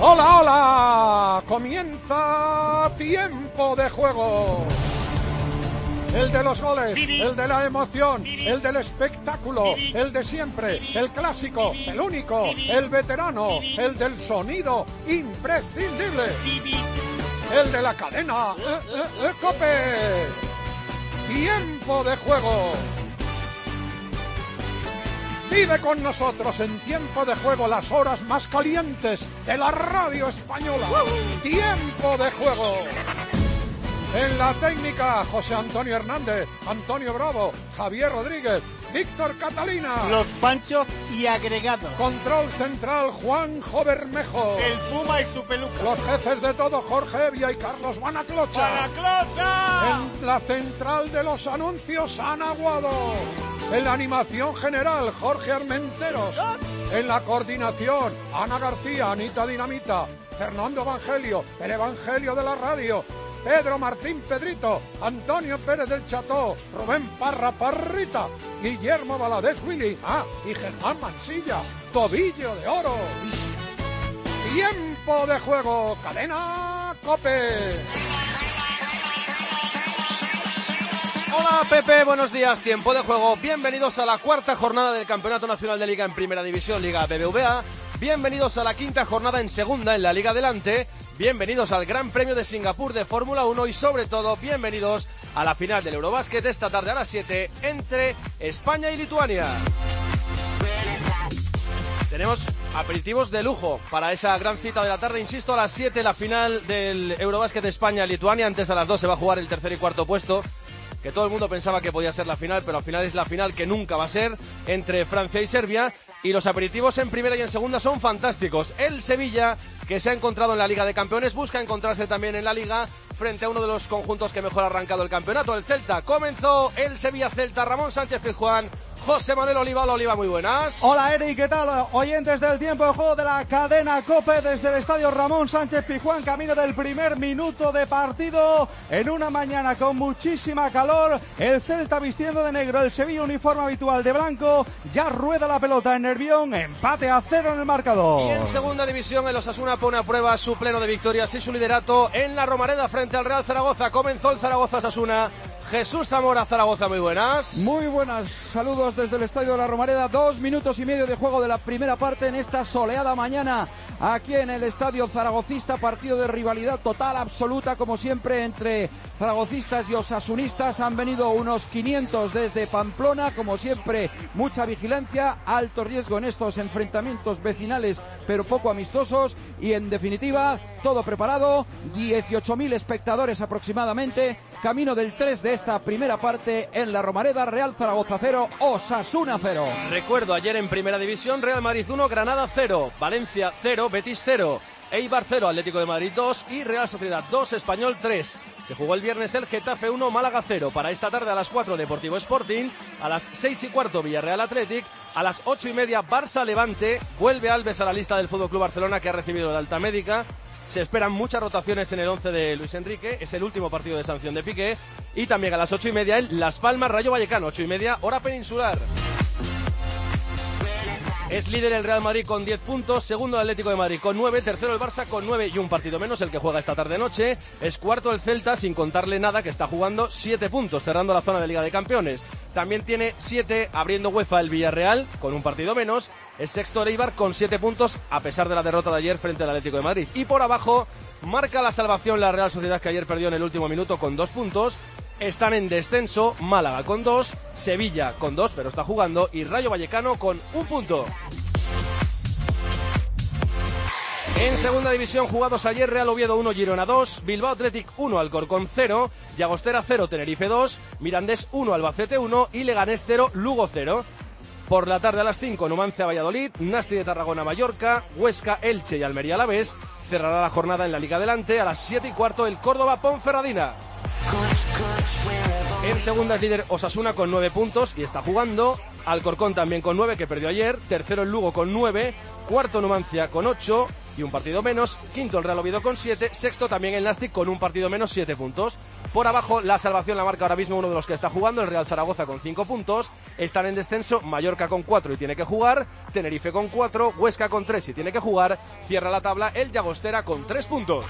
¡Hola, hola! Comienza Tiempo de Juego. El de los goles, el de la emoción, el del espectáculo, el de siempre, el clásico, el único, el veterano, el del sonido imprescindible, el de la cadena COPE. Tiempo de Juego. Vive con nosotros en Tiempo de Juego las horas más calientes de la radio española. Tiempo de Juego. En la técnica, José Antonio Hernández, Antonio Bravo, Javier Rodríguez, Víctor Catalina. Los Panchos y agregados. Control central, Juanjo Bermejo. El Puma y su peluca. Los jefes de todo, Jorge Evia y Carlos Banaclocha. ¡Banaclocha! En la central de los anuncios, Ana Aguado. En la animación general, Jorge Armenteros. En la coordinación, Ana García, Anita Dinamita, Fernando Evangelio, el Evangelio de la radio, Pedro Martín Pedrito, Antonio Pérez del Cható, Rubén Parra Parrita, Guillermo Valadez Willy, y Germán Mansilla, Tobillo de Oro. Tiempo de Juego, cadena COPE. Hola Pepe, buenos días, Tiempo de Juego. Bienvenidos a la cuarta jornada del Campeonato Nacional de Liga en Primera División, Liga BBVA. Bienvenidos a la quinta jornada en Segunda en la Liga Adelante. Bienvenidos al Gran Premio de Singapur de Fórmula 1 y sobre todo bienvenidos a la final del Eurobásquet esta tarde a las 7 entre España y Lituania. Tenemos aperitivos de lujo para esa gran cita de la tarde, insisto, a las 7 la final del Eurobásquet España-Lituania. Antes a las 2 se va a jugar el tercer y cuarto puesto, que todo el mundo pensaba que podía ser la final, pero al final es la final que nunca va a ser, entre Francia y Serbia. Y los aperitivos en primera y en segunda son fantásticos. El Sevilla, que se ha encontrado en la Liga de Campeones, busca encontrarse también en la Liga frente a uno de los conjuntos que mejor ha arrancado el campeonato, el Celta. Comenzó el Sevilla-Celta, Ramón Sánchez Pizjuán, José Manuel Oliva. Hola Oliva, muy buenas. Hola Eric, ¿qué tal? Oyentes del Tiempo de Juego de la cadena COPE desde el estadio Ramón Sánchez Pizjuán, camino del primer minuto de partido en una mañana con muchísima calor. El Celta vistiendo de negro, el Sevilla uniforme habitual de blanco. Ya rueda la pelota en Nervión, empate a 0 en el marcador. Y en segunda división el Osasuna pone a prueba su pleno de victorias y su liderato en la Romareda frente al Real Zaragoza. Comenzó el Zaragoza-Osasuna. Jesús Zamora, Zaragoza, muy buenas. Muy buenas, saludos desde el estadio de la Romareda. 2 minutos y medio de juego de la primera parte en esta soleada mañana aquí en el estadio zaragocista. Partido de rivalidad total, absoluta, como siempre, entre zaragocistas y osasunistas. Han venido unos 500 desde Pamplona, como siempre, mucha vigilancia, alto riesgo en estos enfrentamientos vecinales, pero poco amistosos. Y en definitiva, todo preparado, 18.000 espectadores aproximadamente, camino del 3 de esta primera parte en la Romareda. Real Zaragoza 0, Osasuna 0. Recuerdo, ayer en Primera División, Real Madrid 1, Granada 0, Valencia 0, Betis 0, Eibar 0, Atlético de Madrid 2 y Real Sociedad 2, Español 3. Se jugó el viernes el Getafe 1, Málaga 0. Para esta tarde a las 4, Deportivo Sporting. A las 6 y cuarto, Villarreal Athletic. A las 8 y media, Barça Levante. Vuelve Alves a la lista del FC Barcelona, que ha recibido la alta médica. Se esperan muchas rotaciones en el 11 de Luis Enrique. Es el último partido de sanción de Piqué. Y también a las 8 y media, el Las Palmas Rayo Vallecano. 8 y media, hora peninsular. Es líder el Real Madrid con 10 puntos, segundo el Atlético de Madrid con 9, tercero el Barça con 9 y un partido menos, el que juega esta tarde-noche. Es cuarto el Celta, sin contarle nada, que está jugando 7 puntos, cerrando la zona de Liga de Campeones. También tiene 7, abriendo UEFA el Villarreal, con un partido menos. Es sexto el Eibar con 7 puntos, a pesar de la derrota de ayer frente al Atlético de Madrid. Y por abajo, marca la salvación la Real Sociedad, que ayer perdió en el último minuto con 2 puntos. Están en descenso Málaga con 2, Sevilla con 2, pero está jugando, y Rayo Vallecano con 1 punto. En segunda división, jugados ayer, Real Oviedo 1, Girona 2, Bilbao Athletic 1, Alcorcón 0, Llagostera 0, Tenerife 2, Mirandés 1, Albacete 1 y Leganés 0, Lugo 0. Por la tarde a las 5, Numancia Valladolid, Nasti de Tarragona Mallorca, Huesca Elche y Almería Alavés. Cerrará la jornada en la Liga Adelante a las 7 y cuarto el Córdoba Ponferradina. En segunda es líder Osasuna con 9 puntos y está jugando. Alcorcón también con 9, que perdió ayer. Tercero el Lugo con 9. Cuarto Numancia con 8 y un partido menos. Quinto el Real Oviedo con 7. Sexto también el Nastic con un partido menos, 7 puntos. Por abajo la salvación la marca ahora mismo uno de los que está jugando, el Real Zaragoza con 5 puntos. están en descenso, Mallorca con 4 y tiene que jugar, Tenerife con 4, Huesca con 3 y tiene que jugar, cierra la tabla el Llagostera con 3 puntos.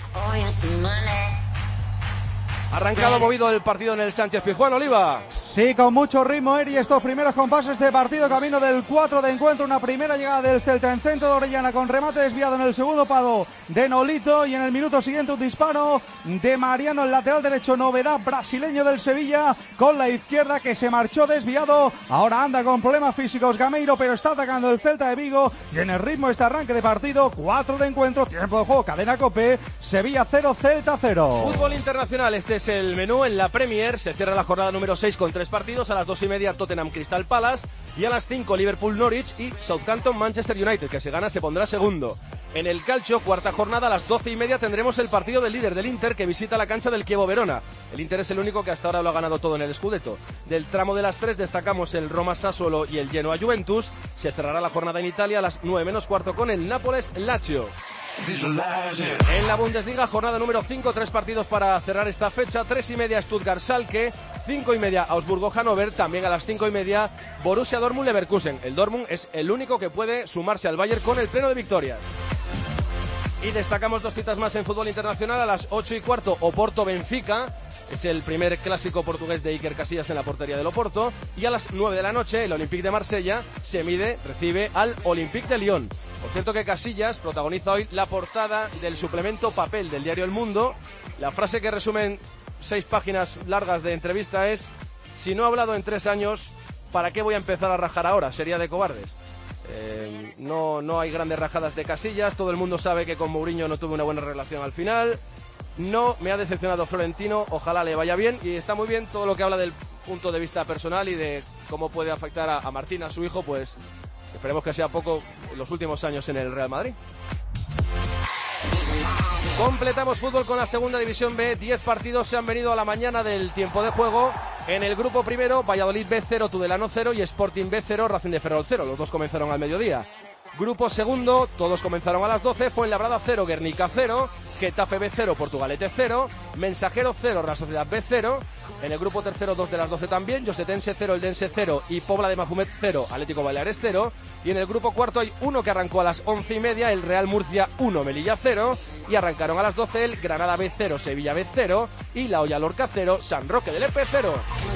Arrancado movido el partido en el Sánchez-Pizjuán, Oliva. Sí, con mucho ritmo, Eri, estos primeros compases de partido, camino del 4 de encuentro, una primera llegada del Celta en centro de Orellana con remate desviado en el segundo palo de Nolito y en el minuto siguiente un disparo de Mariano, el lateral derecho, novedad brasileño del Sevilla, con la izquierda que se marchó desviado, ahora anda con problemas físicos Gameiro, pero está atacando el Celta de Vigo y en el ritmo este arranque de partido, 4 de encuentro, tiempo de juego, cadena COPE, Sevilla 0, Celta 0. Fútbol internacional, este es el menú en la Premier, se cierra la jornada número 6 con 3 partidos, a las 2:30 Tottenham Crystal Palace y a las 5 Liverpool Norwich y Southampton Manchester United, que si gana se pondrá segundo. En el calcio, cuarta jornada, a las 12:30 tendremos el partido del líder del Inter que visita la cancha del Chievo Verona. El Inter es el único que hasta ahora lo ha ganado todo en el Scudetto. Del tramo de las 3 destacamos el Roma Sassuolo y el Genoa Juventus. Se cerrará la jornada en Italia a las 9:15 con el Nápoles Lazio. En la Bundesliga, jornada número 5, 3 partidos para cerrar esta fecha, 3:30 Stuttgart-Schalke, 5:30 Augsburgo-Hannover, también a las 5:30 Borussia Dortmund-Leverkusen. El Dortmund es el único que puede sumarse al Bayern con el pleno de victorias. Y destacamos 2 citas más en fútbol internacional, a las 8:15 Oporto-Benfica. Es el primer clásico portugués de Iker Casillas en la portería del Oporto. Y a las 9 de la noche, el Olympique de Marsella recibe al Olympique de Lyon. Por cierto que Casillas protagoniza hoy la portada del suplemento Papel del diario El Mundo. La frase que resumen 6 páginas largas de entrevista es: si no he hablado en 3 años, ¿para qué voy a empezar a rajar ahora? Sería de cobardes. No hay grandes rajadas de Casillas, todo el mundo sabe que con Mourinho no tuve una buena relación al final. No me ha decepcionado Florentino, ojalá le vaya bien, y está muy bien todo lo que habla del punto de vista personal y de cómo puede afectar a Martín, a su hijo, pues esperemos que sea poco en los últimos años en el Real Madrid. Completamos fútbol con la segunda división B, 10 partidos se han venido a la mañana del tiempo de juego. En el grupo primero, Valladolid B0, Tudelano 0 y Sporting B0, Racing de Ferrol 0, los dos comenzaron al mediodía. Grupo segundo, todos comenzaron a las 12, Fuenlabrada 0, Guernica 0, Getafe B0, Portugalete 0, Mensajero 0, Real Sociedad B0. En el grupo tercero, 2 de las 12 también, Josetense 0, Eldense 0 y Pobla de Mafumet 0, Atlético Baleares 0. Y en el grupo cuarto hay uno que arrancó a las 11:30, el Real Murcia 1, Melilla 0. Y arrancaron a las 12 el Granada B0, Sevilla B0 y la Hoya Lorca 0, San Roque del EP 0.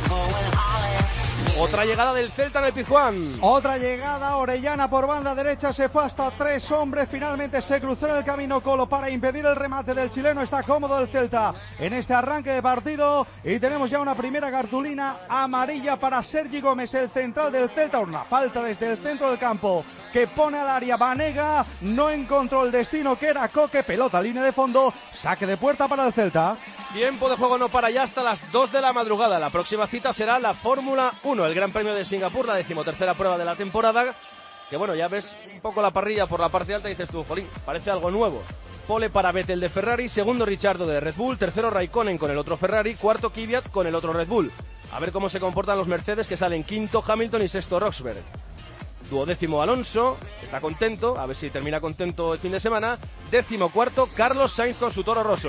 Otra llegada del Celta en el Pizjuán. Otra llegada, Orellana por banda derecha, se fue hasta 3 hombres, finalmente se cruzó en el camino Colo para impedir el remate del chileno. Está cómodo el Celta en este arranque de partido y tenemos ya una primera cartulina amarilla para Sergi Gómez, el central del Celta. Una falta desde el centro del campo que pone al área Banega, no encontró el destino que era Coque, pelota línea de fondo, saque de puerta para el Celta. Tiempo de juego no para ya hasta las 2 de la madrugada. La próxima cita será la Fórmula 1, el Gran Premio de Singapur, la 13ª prueba de la temporada. Que bueno, ya ves un poco la parrilla por la parte alta y dices tú, jolín, parece algo nuevo. Pole para Vettel de Ferrari, segundo Ricciardo de Red Bull, tercero Raikkonen con el otro Ferrari, cuarto Kvyat con el otro Red Bull. A ver cómo se comportan los Mercedes, que salen quinto Hamilton y sexto Rosberg. Duodécimo Alonso, está contento, a ver si termina contento el fin de semana. 14º Carlos Sainz con su Toro Rosso.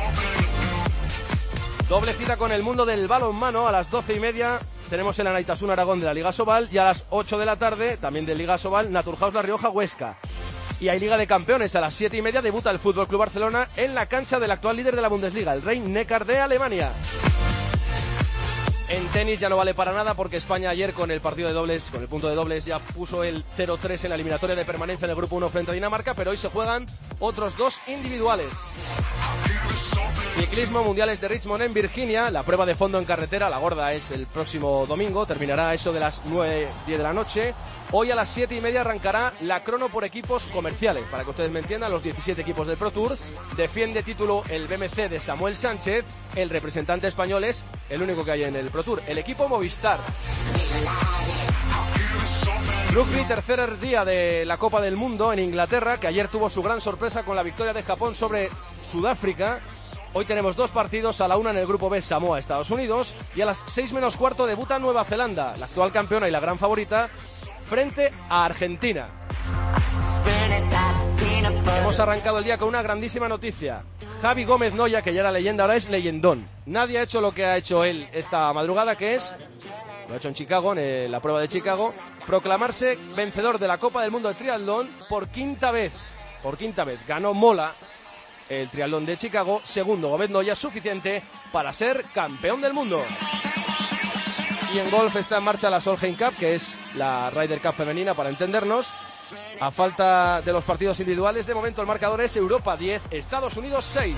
Doble cita con el mundo del balonmano, a las 12:30 tenemos el Anaitasuna Aragón de la Liga Sobal y a las 8 de la tarde, también de Liga Sobal, Naturhaus La Rioja Huesca. Y hay Liga de Campeones, a las 7:30 debuta el FC Barcelona en la cancha del actual líder de la Bundesliga, el Rhein-Neckar de Alemania. En tenis ya no vale para nada porque España ayer con el partido de dobles, con el punto de dobles, ya puso el 0-3 en la eliminatoria de permanencia en el grupo 1 frente a Dinamarca, pero hoy se juegan otros 2 individuales. Ciclismo, mundiales de Richmond en Virginia, la prueba de fondo en carretera, la gorda es el próximo domingo, terminará a eso de las 9:10 de la noche. Hoy a las 7:30 arrancará la crono por equipos comerciales, para que ustedes me entiendan, los 17 equipos del Pro Tour. Defiende título el BMC de Samuel Sánchez, el representante español es el único que hay en el Pro Tour, el equipo Movistar. Rugby, tercer día de la Copa del Mundo en Inglaterra, que ayer tuvo su gran sorpresa con la victoria de Japón sobre Sudáfrica. Hoy tenemos 2 partidos, a la 1 en el grupo B, Samoa, Estados Unidos, y a las 6:15 debuta Nueva Zelanda, la actual campeona y la gran favorita, frente a Argentina. Hemos arrancado el día con una grandísima noticia. Javi Gómez Noya, que ya era leyenda, ahora es leyendón. Nadie ha hecho lo que ha hecho él esta madrugada, que es lo ha hecho en Chicago, en la prueba de Chicago, proclamarse vencedor de la Copa del Mundo de Triatlón por quinta vez. Ganó Mola el triatlón de Chicago, segundo Gómez Noya, suficiente para ser campeón del mundo. Y en golf está en marcha la Solheim Cup, que es la Ryder Cup femenina, para entendernos. A falta de los partidos individuales, de momento el marcador es Europa 10, Estados Unidos 6.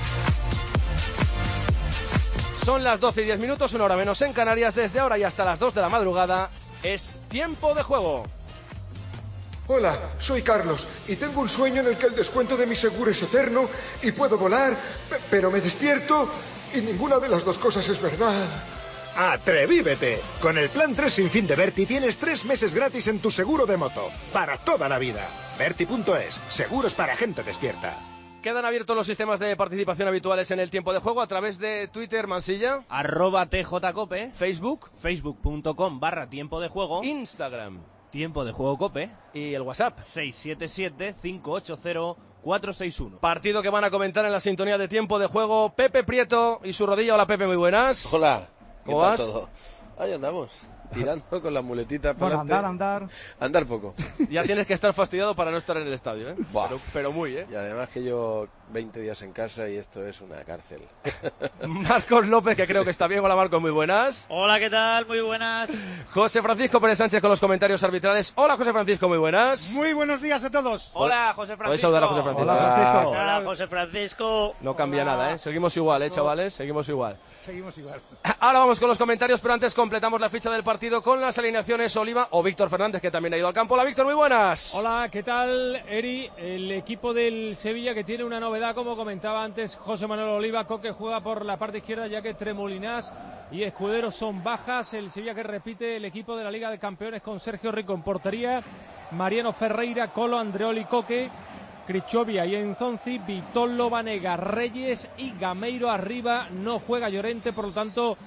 Son las 12 y 10 minutos, una hora menos en Canarias. Desde ahora y hasta las 2 de la madrugada es tiempo de juego. Hola, soy Carlos y tengo un sueño en el que el descuento de mi seguro es eterno y puedo volar, pero me despierto y ninguna de las dos cosas es verdad. ¡Atrevívete! Con el plan 3 sin fin de Berti tienes 3 meses gratis en tu seguro de moto, para toda la vida. Berti.es, seguros para gente despierta. Quedan abiertos los sistemas de participación habituales en el tiempo de juego a través de Twitter, Mansilla. @tjcope. Facebook. Facebook.com/tiempo de juego. Instagram. Tiempo de juego Cope. Y el WhatsApp. 677-580-461. Partido que van a comentar en la sintonía de tiempo de juego Pepe Prieto y su rodilla. Hola Pepe, muy buenas. Hola. ¿Cómo vas? Todo? Ahí andamos, tirando con las muletitas. Bueno, andar. Andar poco. Ya tienes que estar fastidiado para no estar en el estadio, ¿eh? Pero muy, ¿eh? Y además que llevo 20 días en casa y esto es una cárcel. Marcos López, que creo que está bien. Hola Marcos, muy buenas. Hola, ¿qué tal? Muy buenas. José Francisco Pérez Sánchez con los comentarios arbitrales. Hola José Francisco, muy buenas. Muy buenos días a todos. Hola, José Francisco. Podéis saludar a José Francisco. Hola, Francisco. Hola, José Francisco. No cambia nada, ¿eh? Seguimos igual, chavales? Seguimos igual. Seguimos igual. Ahora vamos con los comentarios, pero antes completamos la ficha del partido con las alineaciones Oliva o Víctor Fernández, que también ha ido al campo. Hola Víctor, muy buenas. Hola, ¿qué tal, Eri? El equipo del Sevilla, que tiene una novedad, como comentaba antes José Manuel Oliva. Coque juega por la parte izquierda, ya que Tremolinas y Escudero son bajas. El Sevilla que repite el equipo de la Liga de Campeones con Sergio Rico en portería, Mariano Ferreira, Colo, Andreoli, Coque, Crichovia y Enzonzi, Vitolo, Vanega, Reyes y Gameiro arriba. No juega Llorente, por lo tanto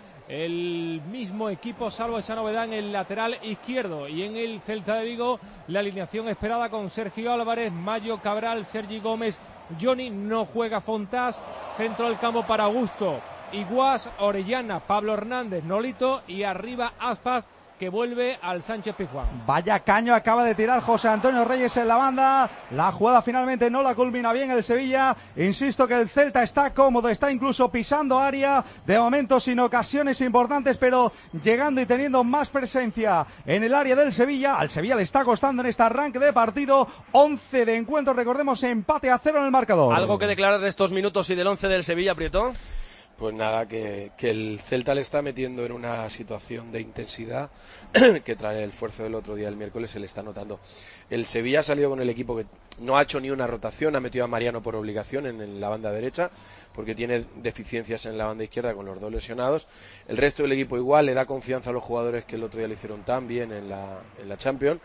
el mismo equipo, salvo esa novedad en el lateral izquierdo. Y en el Celta de Vigo, la alineación esperada con Sergio Álvarez, Mayo, Cabral, Sergi Gómez, Johnny. No juega Fontás. Centro del campo para Augusto, Iguas, Orellana, Pablo Hernández, Nolito y arriba Aspas, que vuelve al Sánchez Pizjuán. Vaya caño acaba de tirar José Antonio Reyes en la banda. La jugada finalmente no la culmina bien el Sevilla. Insisto que el Celta está cómodo, está incluso pisando área, de momento sin ocasiones importantes, pero llegando y teniendo más presencia en el área del Sevilla. Al Sevilla le está costando en este arranque de partido. 11 de encuentro, recordemos, empate a 0 en el marcador. ¿Algo que declarar de estos minutos y del 11 del Sevilla, Prieto? Pues nada, que el Celta le está metiendo en una situación de intensidad que trae el esfuerzo del otro día, el miércoles, se le está notando. El Sevilla ha salido con el equipo que no ha hecho ni una rotación, ha metido a Mariano por obligación en la banda derecha, porque tiene deficiencias en la banda izquierda con los dos lesionados. El resto del equipo igual, le da confianza a los jugadores que el otro día le hicieron tan bien en la Champions.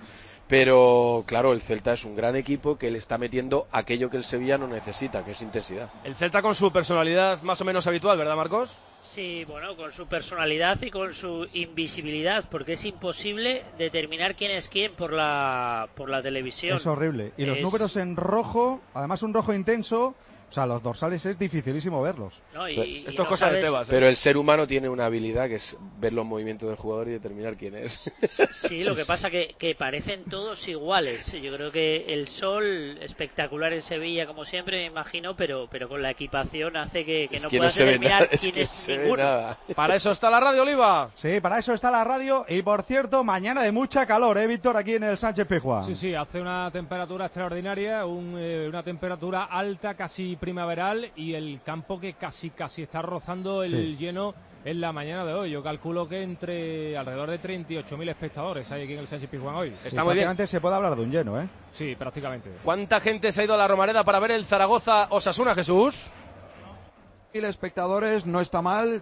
Pero claro, el Celta es un gran equipo que le está metiendo aquello que el Sevilla no necesita, que es intensidad. El Celta con su personalidad más o menos habitual, ¿verdad, Marcos? Sí, bueno, con su personalidad y con su invisibilidad, porque es imposible determinar quién es quién por la televisión. Es horrible. Y los números en rojo, además un rojo intenso. O sea, los dorsales es dificilísimo verlos. No, esto es cosa de Tebas, ¿eh? Pero el ser humano tiene una habilidad que es ver los movimientos del jugador y determinar quién es. Sí, lo que pasa que parecen todos iguales. Yo creo que el sol, espectacular en Sevilla, como siempre, me imagino, pero con la equipación hace que no puedas determinar quién es ninguno. Para eso está la radio, Oliva. Sí, para eso está la radio. Y por cierto, mañana de mucha calor, Víctor, aquí en el Sánchez Pizjuán. Sí, hace una temperatura extraordinaria, una temperatura alta, casi primaveral, y el campo que casi está rozando el lleno en la mañana de hoy. Yo calculo que entre alrededor de 38.000 espectadores hay aquí en el Sánchez Pizjuán hoy. Está muy bien. Se puede hablar de un lleno, ¿eh? Sí, prácticamente. ¿Cuánta gente se ha ido a la Romareda para ver el Zaragoza-Osasuna, Jesús? 1.000 espectadores, no está mal.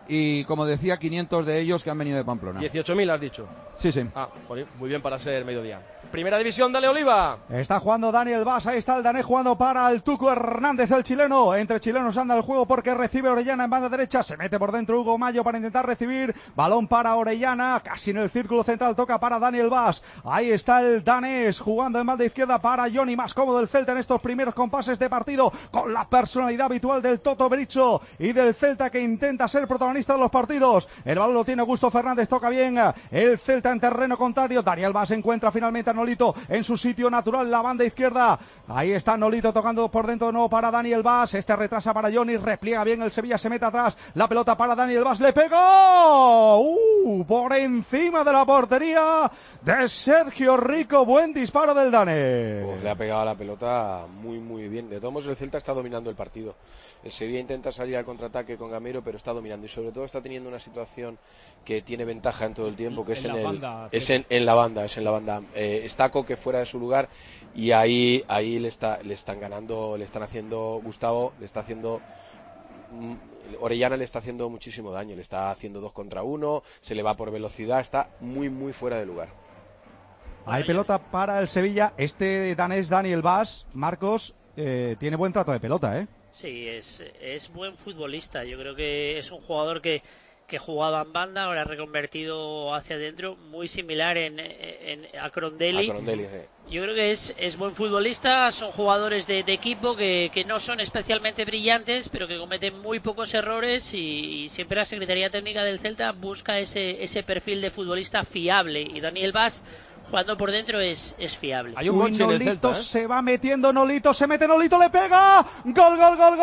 Y como decía, 500 de ellos que han venido de Pamplona. 18.000 has dicho. Sí. Ah, muy bien para ser mediodía. Primera división, dale, Oliva. Está jugando Daniel Vaz, ahí está el danés jugando para el Tuco Hernández, el chileno. Entre chilenos anda el juego porque recibe Orellana en banda derecha. Se mete por dentro Hugo Mayo para intentar recibir. Balón para Orellana, casi en el círculo central, toca para Daniel Vaz. Ahí está el danés jugando en banda izquierda para Johnny, más cómodo el Celta en estos primeros compases de partido, con la personalidad habitual del Toto Bericho y del Celta, que intenta ser protagonista protagonista de los partidos. El balón lo tiene Augusto Fernández, toca bien el Celta en terreno contrario. Daniel Bas encuentra finalmente a Nolito en su sitio natural, la banda izquierda. Ahí está Nolito tocando por dentro de nuevo para Daniel Bas. Este retrasa para Johnny, repliega bien el Sevilla, se mete atrás. La pelota para Daniel Bas, le pegó. Por encima de la portería de Sergio Rico. Buen disparo del Dane. Pues le ha pegado a la pelota muy bien. De todos modos, el Celta está dominando el partido. El Sevilla intenta salir al contraataque con Gamero, pero está dominando y sobre todo está teniendo una situación que tiene ventaja en todo el tiempo, que es en la banda. Está Coque fuera de su lugar y ahí le están ganando, le están haciendo Gustavo, le está haciendo Orellana, le está haciendo muchísimo daño, le está haciendo 2 contra 1, se le va por velocidad, está muy fuera de lugar. Hay pelota para el Sevilla. Este danés Daniel Bas, Marcos, tiene buen trato de pelota, ¿eh? Sí, es buen futbolista. Yo creo que es un jugador que jugaba en banda, ahora reconvertido hacia adentro, muy similar a Crondelli. Yo creo que es buen futbolista. Son jugadores de equipo que no son especialmente brillantes, pero que cometen muy pocos errores, y siempre la Secretaría Técnica del Celta busca ese perfil de futbolista fiable, y Daniel Bas, jugando por dentro, es fiable. Hay un monche en el Celta, se va metiendo Nolito, se mete Nolito, le pega. Gol.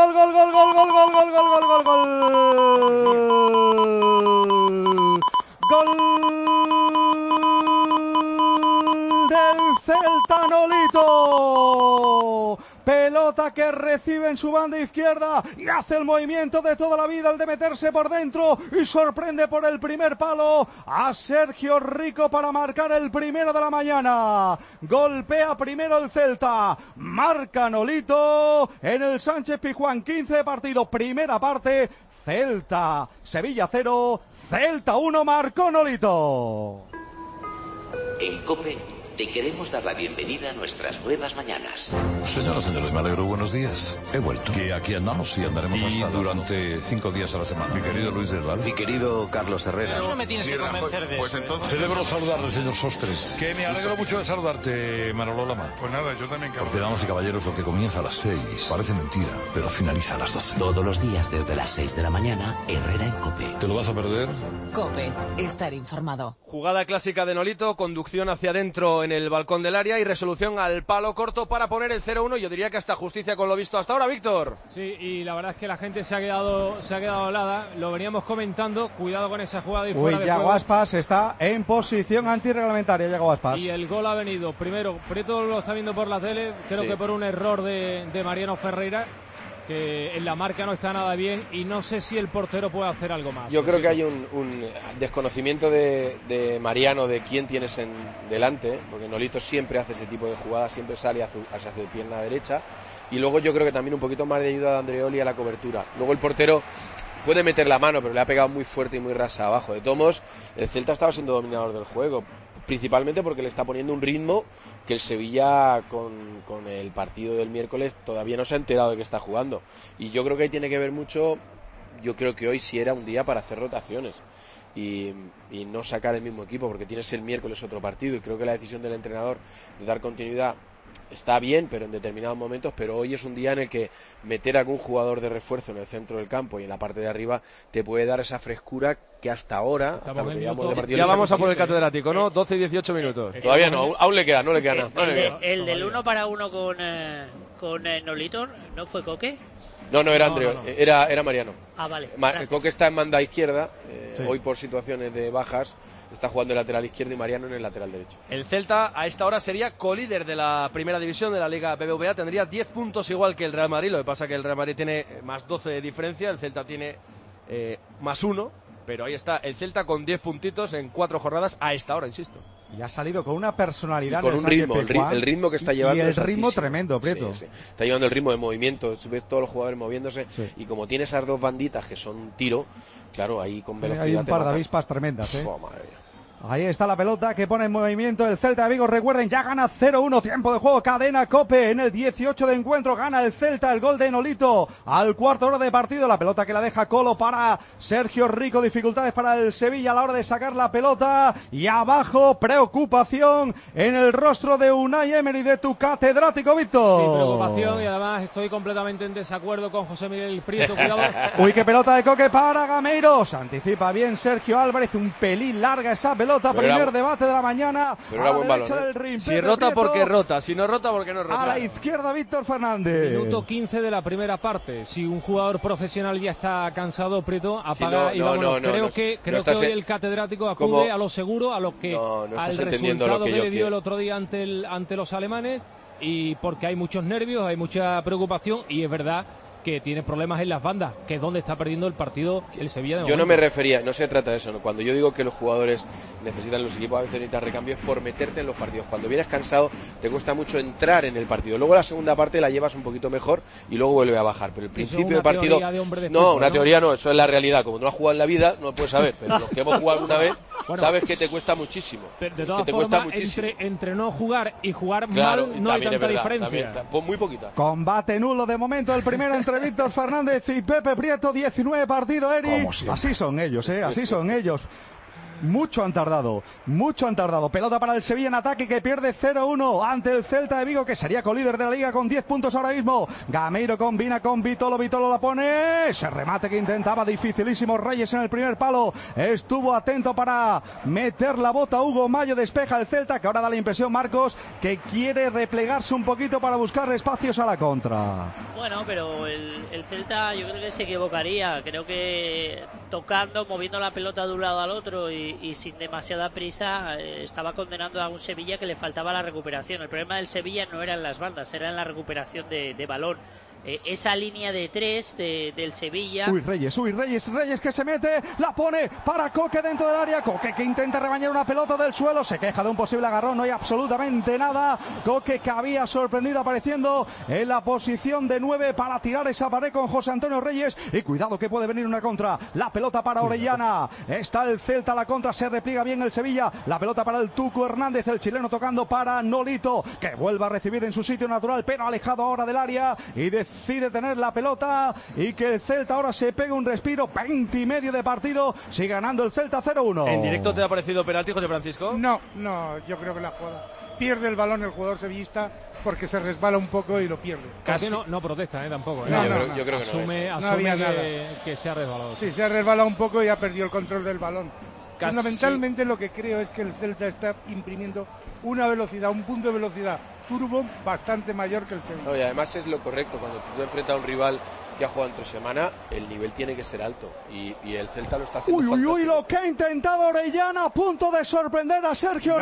Gol del Celta, Nolito. Pelota que recibe en su banda izquierda y hace el movimiento de toda la vida, el de meterse por dentro, y sorprende por el primer palo a Sergio Rico para marcar el primero de la mañana. Golpea primero el Celta, marca Nolito en el Sánchez Pizjuán. 15 de partido, primera parte. Celta, Sevilla 0, Celta 1, marcó Nolito. En COPE te queremos dar la bienvenida a nuestras nuevas mañanas. Señoras y señores, me alegro, buenos días. He vuelto. Que aquí andamos y andaremos hasta durante 5 días a la semana. Mi querido Luis del Val. Mi querido Carlos Herrera. Pero no me tienes que convencer de pues entonces celebro saludarle, señor Sostres. Que me alegro mucho de saludarte, Manolo Lama. Pues nada, yo también, cabrón. Porque, damas y caballeros, lo que comienza a las 6 parece mentira, pero finaliza a las 12. Todos los días desde las 6 de la mañana, Herrera en COPE. ¿Te lo vas a perder? COPE, estar informado. Jugada clásica de Nolito, conducción hacia adentro en el balcón del área y resolución al palo corto para poner el 0-1. Yo diría que hasta justicia con lo visto hasta ahora, Víctor. Sí, y la verdad es que la gente se ha quedado helada. Lo veníamos comentando. Cuidado con esa jugada y fuera de Yago juego. Aspas está en posición antirreglamentaria. Yago Aspas. Y el gol ha venido primero. Prieto lo está viendo por la tele. Creo que por un error de Mariano Ferreira, que en la marca no está nada bien, y no sé si el portero puede hacer algo más. Yo creo que hay un desconocimiento de Mariano de quién tienes delante, porque Nolito siempre hace ese tipo de jugadas, siempre sale hacia su pierna derecha, y luego yo creo que también un poquito más de ayuda de Andreoli a la cobertura. Luego el portero puede meter la mano, pero le ha pegado muy fuerte y muy rasa abajo. De todos modos, el Celta estaba siendo dominador del juego, principalmente porque le está poniendo un ritmo que el Sevilla con el partido del miércoles todavía no se ha enterado de que está jugando, y yo creo que ahí tiene que ver mucho. Yo creo que hoy sí era un día para hacer rotaciones y no sacar el mismo equipo, porque tienes el miércoles otro partido, y creo que la decisión del entrenador de dar continuidad está bien, pero en determinados momentos. Pero hoy es un día en el que meter a algún jugador de refuerzo en el centro del campo y en la parte de arriba te puede dar esa frescura que hasta ahora, hasta lo que llevamos de partido, ya vamos a por el catedrático, ¿no? 12 y 18 minutos. Todavía no, aún le queda, no le queda nada. El del 1 para 1 con Nolito, ¿no fue Coque? No, era Andreu, no. Era Mariano. Ah, vale. Coque está en banda izquierda, sí. Hoy por situaciones de bajas está jugando el lateral izquierdo y Mariano en el lateral derecho. El Celta a esta hora sería colíder de la primera división de la Liga BBVA, tendría 10 puntos igual que el Real Madrid. Lo que pasa que el Real Madrid tiene más 12 de diferencia, el Celta tiene más 1, pero ahí está el Celta con 10 puntitos en 4 jornadas a esta hora, insisto. Y ha salido con una personalidad, y con un ritmo, el ritmo que está llevando, y el ritmo tremendo, Prieto. Sí. Está llevando el ritmo de movimiento, ves todos los jugadores moviéndose, sí. Y como tiene esas dos banditas que son tiro, claro, ahí con velocidad hay un par de avispas tremendas, Oh, madre mía. Ahí está la pelota que pone en movimiento el Celta de Vigo. Recuerden, ya gana 0-1, tiempo de juego, cadena COPE en el 18 de encuentro. Gana el Celta, el gol de Nolito al cuarto hora de partido. La pelota que la deja Colo para Sergio Rico. Dificultades para el Sevilla a la hora de sacar la pelota. Y abajo, preocupación en el rostro de Unai Emery, de tu catedrático, Víctor. Sí, preocupación, y además estoy completamente en desacuerdo con José Miguel Prieto. Cuidado. Uy, qué pelota de Coque para Gameiro. Se anticipa bien Sergio Álvarez. Un pelín larga esa pelota. Primer debate de la mañana. Pero a la buen derecha balón, del ring. Si rota, Prieto, porque rota. Si no rota, porque no rota. A la izquierda, Víctor Fernández. Minuto 15 de la primera parte. Si un jugador profesional ya está cansado, Prieto, apaga y vámonos. Creo que hoy el catedrático acude a lo seguro, a lo que al resultado que le dio el otro día ante los alemanes, y porque hay muchos nervios, hay mucha preocupación, y es verdad que tiene problemas en las bandas, que es donde está perdiendo el partido el Sevilla de momento. Yo no me refería, no se trata de eso, ¿no? Cuando yo digo que los jugadores necesitan, los equipos a veces necesitan recambios por meterte en los partidos. Cuando vienes cansado te cuesta mucho entrar en el partido. Luego la segunda parte la llevas un poquito mejor y luego vuelve a bajar. Pero el principio del partido... No, una teoría no, eso es la realidad. Como no lo has jugado en la vida, no lo puedes saber. Pero los que hemos jugado alguna vez, sabes que te cuesta muchísimo. Pero de todas formas, entre no jugar y jugar mal no hay tanta diferencia. Pues muy poquita. Combate nulo de momento el primero entre Víctor Fernández y Pepe Prieto. 19 partidos, Eri. Así son ellos, así son ellos. Mucho han tardado. Pelota para el Sevilla en ataque, que pierde 0-1 ante el Celta de Vigo, que sería colíder de la liga con 10 puntos ahora mismo. Gameiro combina con Vitolo la pone. Ese remate que intentaba dificilísimo Reyes en el primer palo. Estuvo atento para meter la bota Hugo Mayo. Despeja el Celta, que ahora da la impresión, Marcos, que quiere replegarse un poquito para buscar espacios a la contra. Bueno, pero el Celta yo creo que se equivocaría. Creo que tocando, moviendo la pelota de un lado al otro y sin demasiada prisa, estaba condenando a un Sevilla que le faltaba la recuperación. El problema del Sevilla no era en las bandas, era en la recuperación de balón. Esa línea de 3 del Sevilla. Reyes que se mete, la pone para Coque dentro del área. Coque que intenta rebañar una pelota del suelo, se queja de un posible agarrón, no hay absolutamente nada. Coque, que había sorprendido apareciendo en la posición de 9 para tirar esa pared con José Antonio Reyes. Y cuidado que puede venir una contra. La pelota para Orellana. Está el Celta, la contra, se repliega bien el Sevilla. La pelota para el Tuco Hernández, el chileno, tocando para Nolito, que vuelve a recibir en su sitio natural, pero alejado ahora del área, y decide tener la pelota, y que el Celta ahora se pegue un respiro. 20 y medio de partido, sigue ganando el Celta 0-1. ¿En directo te ha parecido penalti, José Francisco? No, yo creo que la jugada pierde el balón el jugador sevillista porque se resbala un poco y lo pierde. Casi no protesta, tampoco. Yo creo que asume que se ha resbalado. Sí, se ha resbalado un poco y ha perdido el control del balón. Fundamentalmente lo que creo es que el Celta está imprimiendo una velocidad, un punto de velocidad turbo bastante mayor que el Sevilla. Y además es lo correcto, cuando tú enfrentas a un rival que ha jugado entre semana, el nivel tiene que ser alto, y el Celta lo está haciendo fantástico. Lo que ha intentado Orellana, a punto de sorprender a Sergio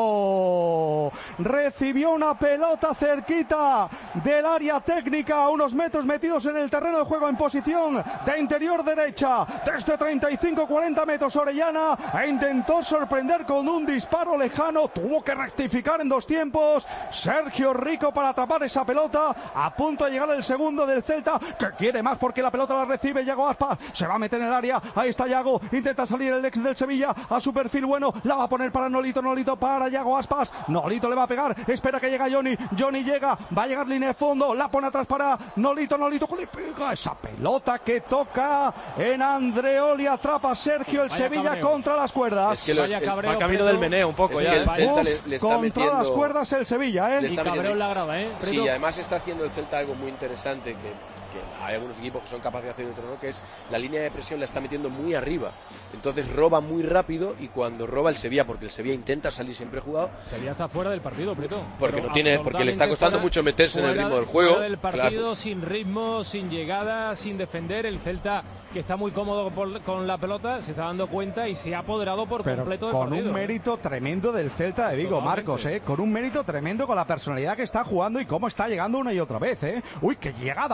Rico. Recibió una pelota cerquita del área técnica, a unos metros, metidos en el terreno de juego en posición de interior derecha, desde 35-40 metros. Orellana intentó sorprender con un disparo lejano, tuvo que rectificar en dos tiempos Sergio Rico para atrapar esa pelota. A punto de llegar el segundo del Celta, que quiere más porque la pelota la recibe Yago Aspas, se va a meter en el área, ahí está Yago, intenta salir el ex del Sevilla a su perfil bueno, la va a poner para Nolito para Yago Aspas, Nolito le va a pegar, espera que llega Johnny llega, va a llegar línea de fondo, la pone atrás para Nolito le pega esa pelota que toca en Andreoli, atrapa Sergio, el Sevilla cabreo contra las cuerdas. Es que va camino del meneo un poco, ya. El Celta le está contra metiendo las cuerdas el Sevilla, y cabreo en la grada, Sí, además está haciendo el Celta algo muy interesante que hay algunos equipos que son capaces de hacer, otros no, que es la línea de presión la está metiendo muy arriba, entonces roba muy rápido, y cuando roba el Sevilla, porque el Sevilla intenta salir siempre jugado, Sevilla está fuera del partido, Prieto, porque le está costando mucho meterse en el ritmo del juego, fuera del partido, sin ritmo, sin llegada, sin defender. El Celta, que está muy cómodo con la pelota, se está dando cuenta y se ha apoderado por completo del partido. Con un mérito tremendo del Celta de Vigo, Marcos, con un mérito tremendo, con la personalidad que está jugando y cómo está llegando una y otra vez, Uy, qué llegada ahora de Johnny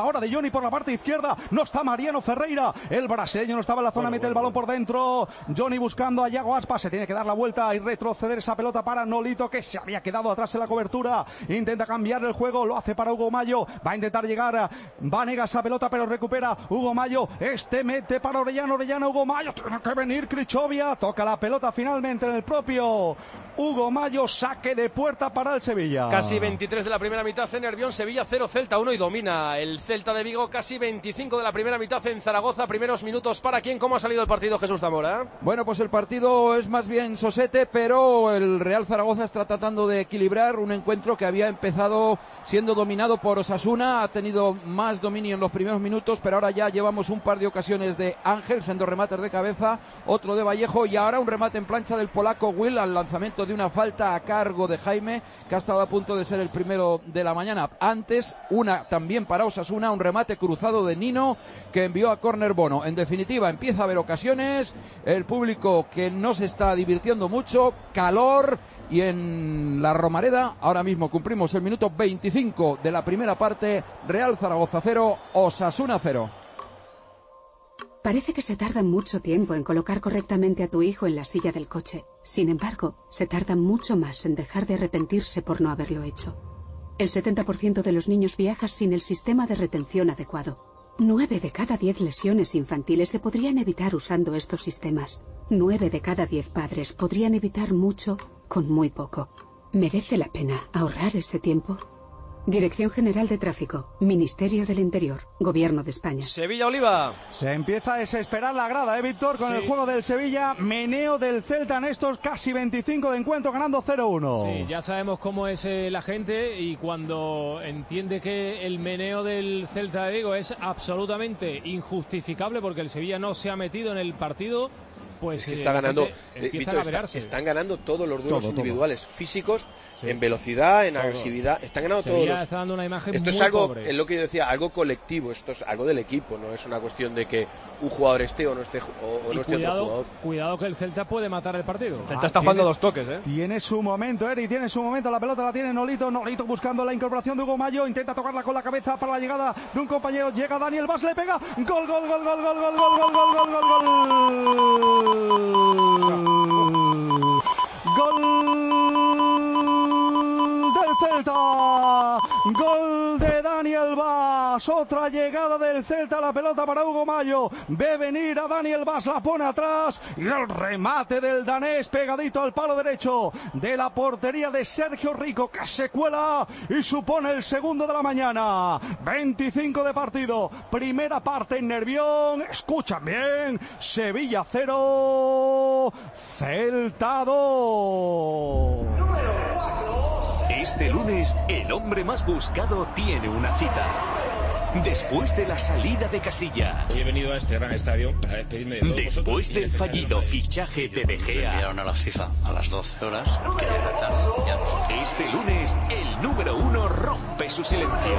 Eri por la parte izquierda, no está Mariano Ferreira, el brasileño no estaba en la zona, mete el balón por dentro, Johnny buscando a Yago Aspas, se tiene que dar la vuelta y retroceder esa pelota para Nolito, que se había quedado atrás en la cobertura, intenta cambiar el juego, lo hace para Hugo Mayo, va a intentar llegar, Vanega esa pelota pero recupera Hugo Mayo, mete para Orellana, Hugo Mayo, tiene que venir Krichovia, toca la pelota finalmente en el propio Hugo Mayo, saque de puerta para el Sevilla. Casi 23 de la primera mitad en Nervión, Sevilla 0, Celta 1 y domina el Celta de Vigo. Casi 25 de la primera mitad en Zaragoza. Primeros minutos para quién. ¿Cómo ha salido el partido, Jesús Zamora? Bueno, pues el partido es más bien sosete, pero el Real Zaragoza está tratando de equilibrar un encuentro que había empezado siendo dominado por Osasuna. Ha tenido más dominio en los primeros minutos, pero ahora ya llevamos un par de ocasiones de Ángel, siendo remates de cabeza, otro de Vallejo y ahora un remate en plancha del polaco Will al lanzamiento de una falta a cargo de Jaime, que ha estado a punto de ser el primero de la mañana. Antes, una también para Osasuna, un remate cruzado de Nino que envió a córner Bono. En definitiva, empieza a haber ocasiones, el público que no se está divirtiendo mucho, calor, y en la Romareda ahora mismo cumplimos el minuto 25 de la primera parte. Real Zaragoza 0, Osasuna 0. Parece que se tarda mucho tiempo en colocar correctamente a tu hijo en la silla del coche. Sin embargo, se tarda mucho más en dejar de arrepentirse por no haberlo hecho. El 70% de los niños viaja sin el sistema de retención adecuado. 9 de cada 10 lesiones infantiles se podrían evitar usando estos sistemas. 9 de cada 10 padres podrían evitar mucho con muy poco. ¿Merece la pena ahorrar ese tiempo? Dirección General de Tráfico, Ministerio del Interior, Gobierno de España. Sevilla-Oliva. Se empieza a desesperar la grada, Víctor, con el juego del Sevilla. Meneo del Celta en estos casi 25 de encuentro, ganando 0-1. Sí, ya sabemos cómo es la gente, y cuando entiende que el meneo del Celta de Vigo es absolutamente injustificable porque el Sevilla no se ha metido en el partido, pues es que está ganando, Víctor, están ganando todos los duelos individuales, físicos, en velocidad, en agresividad, están ganando todos los... Está dando una imagen esto muy es algo, pobre. es lo que yo decía, algo colectivo, esto es algo del equipo, no es una cuestión de que un jugador esté o no esté o no esté otro jugador. Cuidado que el Celta puede matar el partido. Celta está jugando dos toques, Tiene su momento, Eri, tiene su momento, la pelota la tiene Nolito buscando la incorporación de Hugo Mayo, intenta tocarla con la cabeza para la llegada de un compañero, llega Daniel Vaz, le pega, gol. Gol del Celta, gol de Daniel Vaz, otra llegada del Celta, la pelota para Hugo Mayo, ve venir a Daniel Vaz, la pone atrás y el remate del danés pegadito al palo derecho de la portería de Sergio Rico, que se cuela y supone el segundo de la mañana. 25 de partido, primera parte en Nervión, escuchan bien, Sevilla 0, Celta 2. Este lunes, el hombre más buscado tiene una cita. Después de la salida de Casillas. Hoy he venido a este gran estadio para despedirme de todos. Después del fallido fichaje de De Gea. Enviaron a la FIFA a las 12 horas. Que llega tarde, ya no sé. Este lunes, el número 1 rompe su silencio.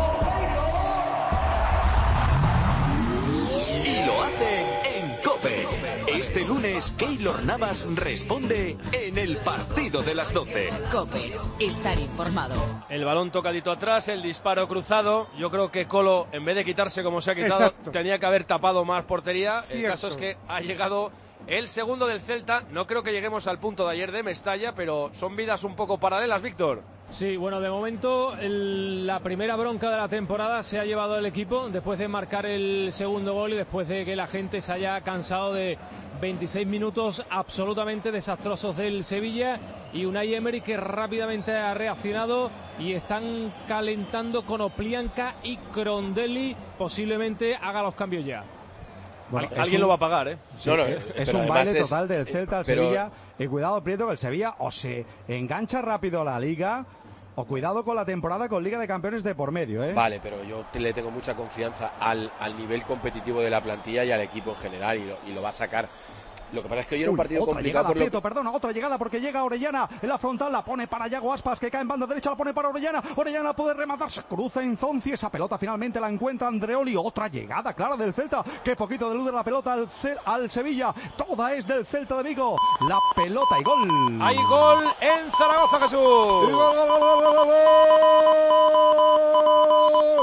Y lo hace en COPE. Este lunes, Keylor Navas responde en el partido de las 12. COPE, estar informado. El balón tocadito atrás, el disparo cruzado. Yo creo que Colo, en vez de quitarse como se ha quitado, tenía que haber tapado más portería. El caso es que ha llegado el segundo del Celta. No creo que lleguemos al punto de ayer de Mestalla, pero son vidas un poco paralelas, Víctor. Sí, bueno, de momento la primera bronca de la temporada se ha llevado el equipo después de marcar el segundo gol y después de que la gente se haya cansado de 26 minutos absolutamente desastrosos del Sevilla, y Unai Emery que rápidamente ha reaccionado y están calentando con Oplianca y Crondelli, posiblemente haga los cambios ya. Bueno, alguien lo va a pagar, ¿eh? Sí, es un baile total del Celta al Sevilla. Y cuidado, Prieto, que el Sevilla o se engancha rápido a la Liga, o cuidado con la temporada con Liga de Campeones de por medio, ¿eh? Vale, pero yo le tengo mucha confianza al nivel competitivo de la plantilla y al equipo en general, y lo va a sacar. Lo que pasa es que hoy era un partido complicado otra llegada porque llega Orellana en la frontal, la pone para Yago Aspas, que cae en banda derecha, la pone para Orellana puede rematar, se cruza en Zonzi, esa pelota finalmente la encuentra Andreoli, otra llegada clara del Celta, que poquito delude la pelota al Sevilla, toda es del Celta de Vigo, la pelota y gol. Hay gol en Zaragoza, Jesús.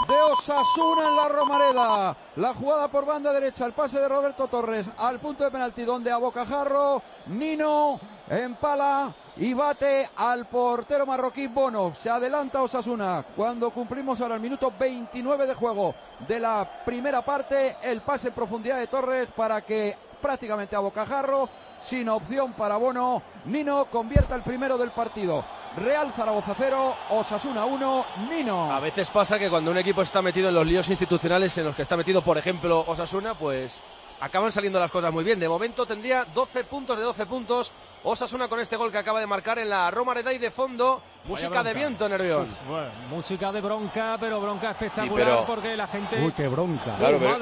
de Osasuna en la Romareda. La jugada por banda derecha, el pase de Roberto Torres al punto de penalti, donde a bocajarro Nino empala y bate al portero marroquí Bono. Se adelanta Osasuna cuando cumplimos ahora el minuto 29 de juego de la primera parte. El pase en profundidad de Torres para que prácticamente a bocajarro, sin opción para Bono, Nino convierta el primero del partido. Real Zaragoza 0, Osasuna 1, Nino. A veces pasa que cuando un equipo está metido en los líos institucionales en los que está metido, por ejemplo, Osasuna, pues acaban saliendo las cosas muy bien. De momento tendría 12 puntos de 12 puntos Osasuna con este gol que acaba de marcar en la Romareda, y de fondo música de viento, Nervión. Bueno, música de bronca, pero bronca espectacular, sí, pero... porque la gente... Uy, qué bronca. Claro, pero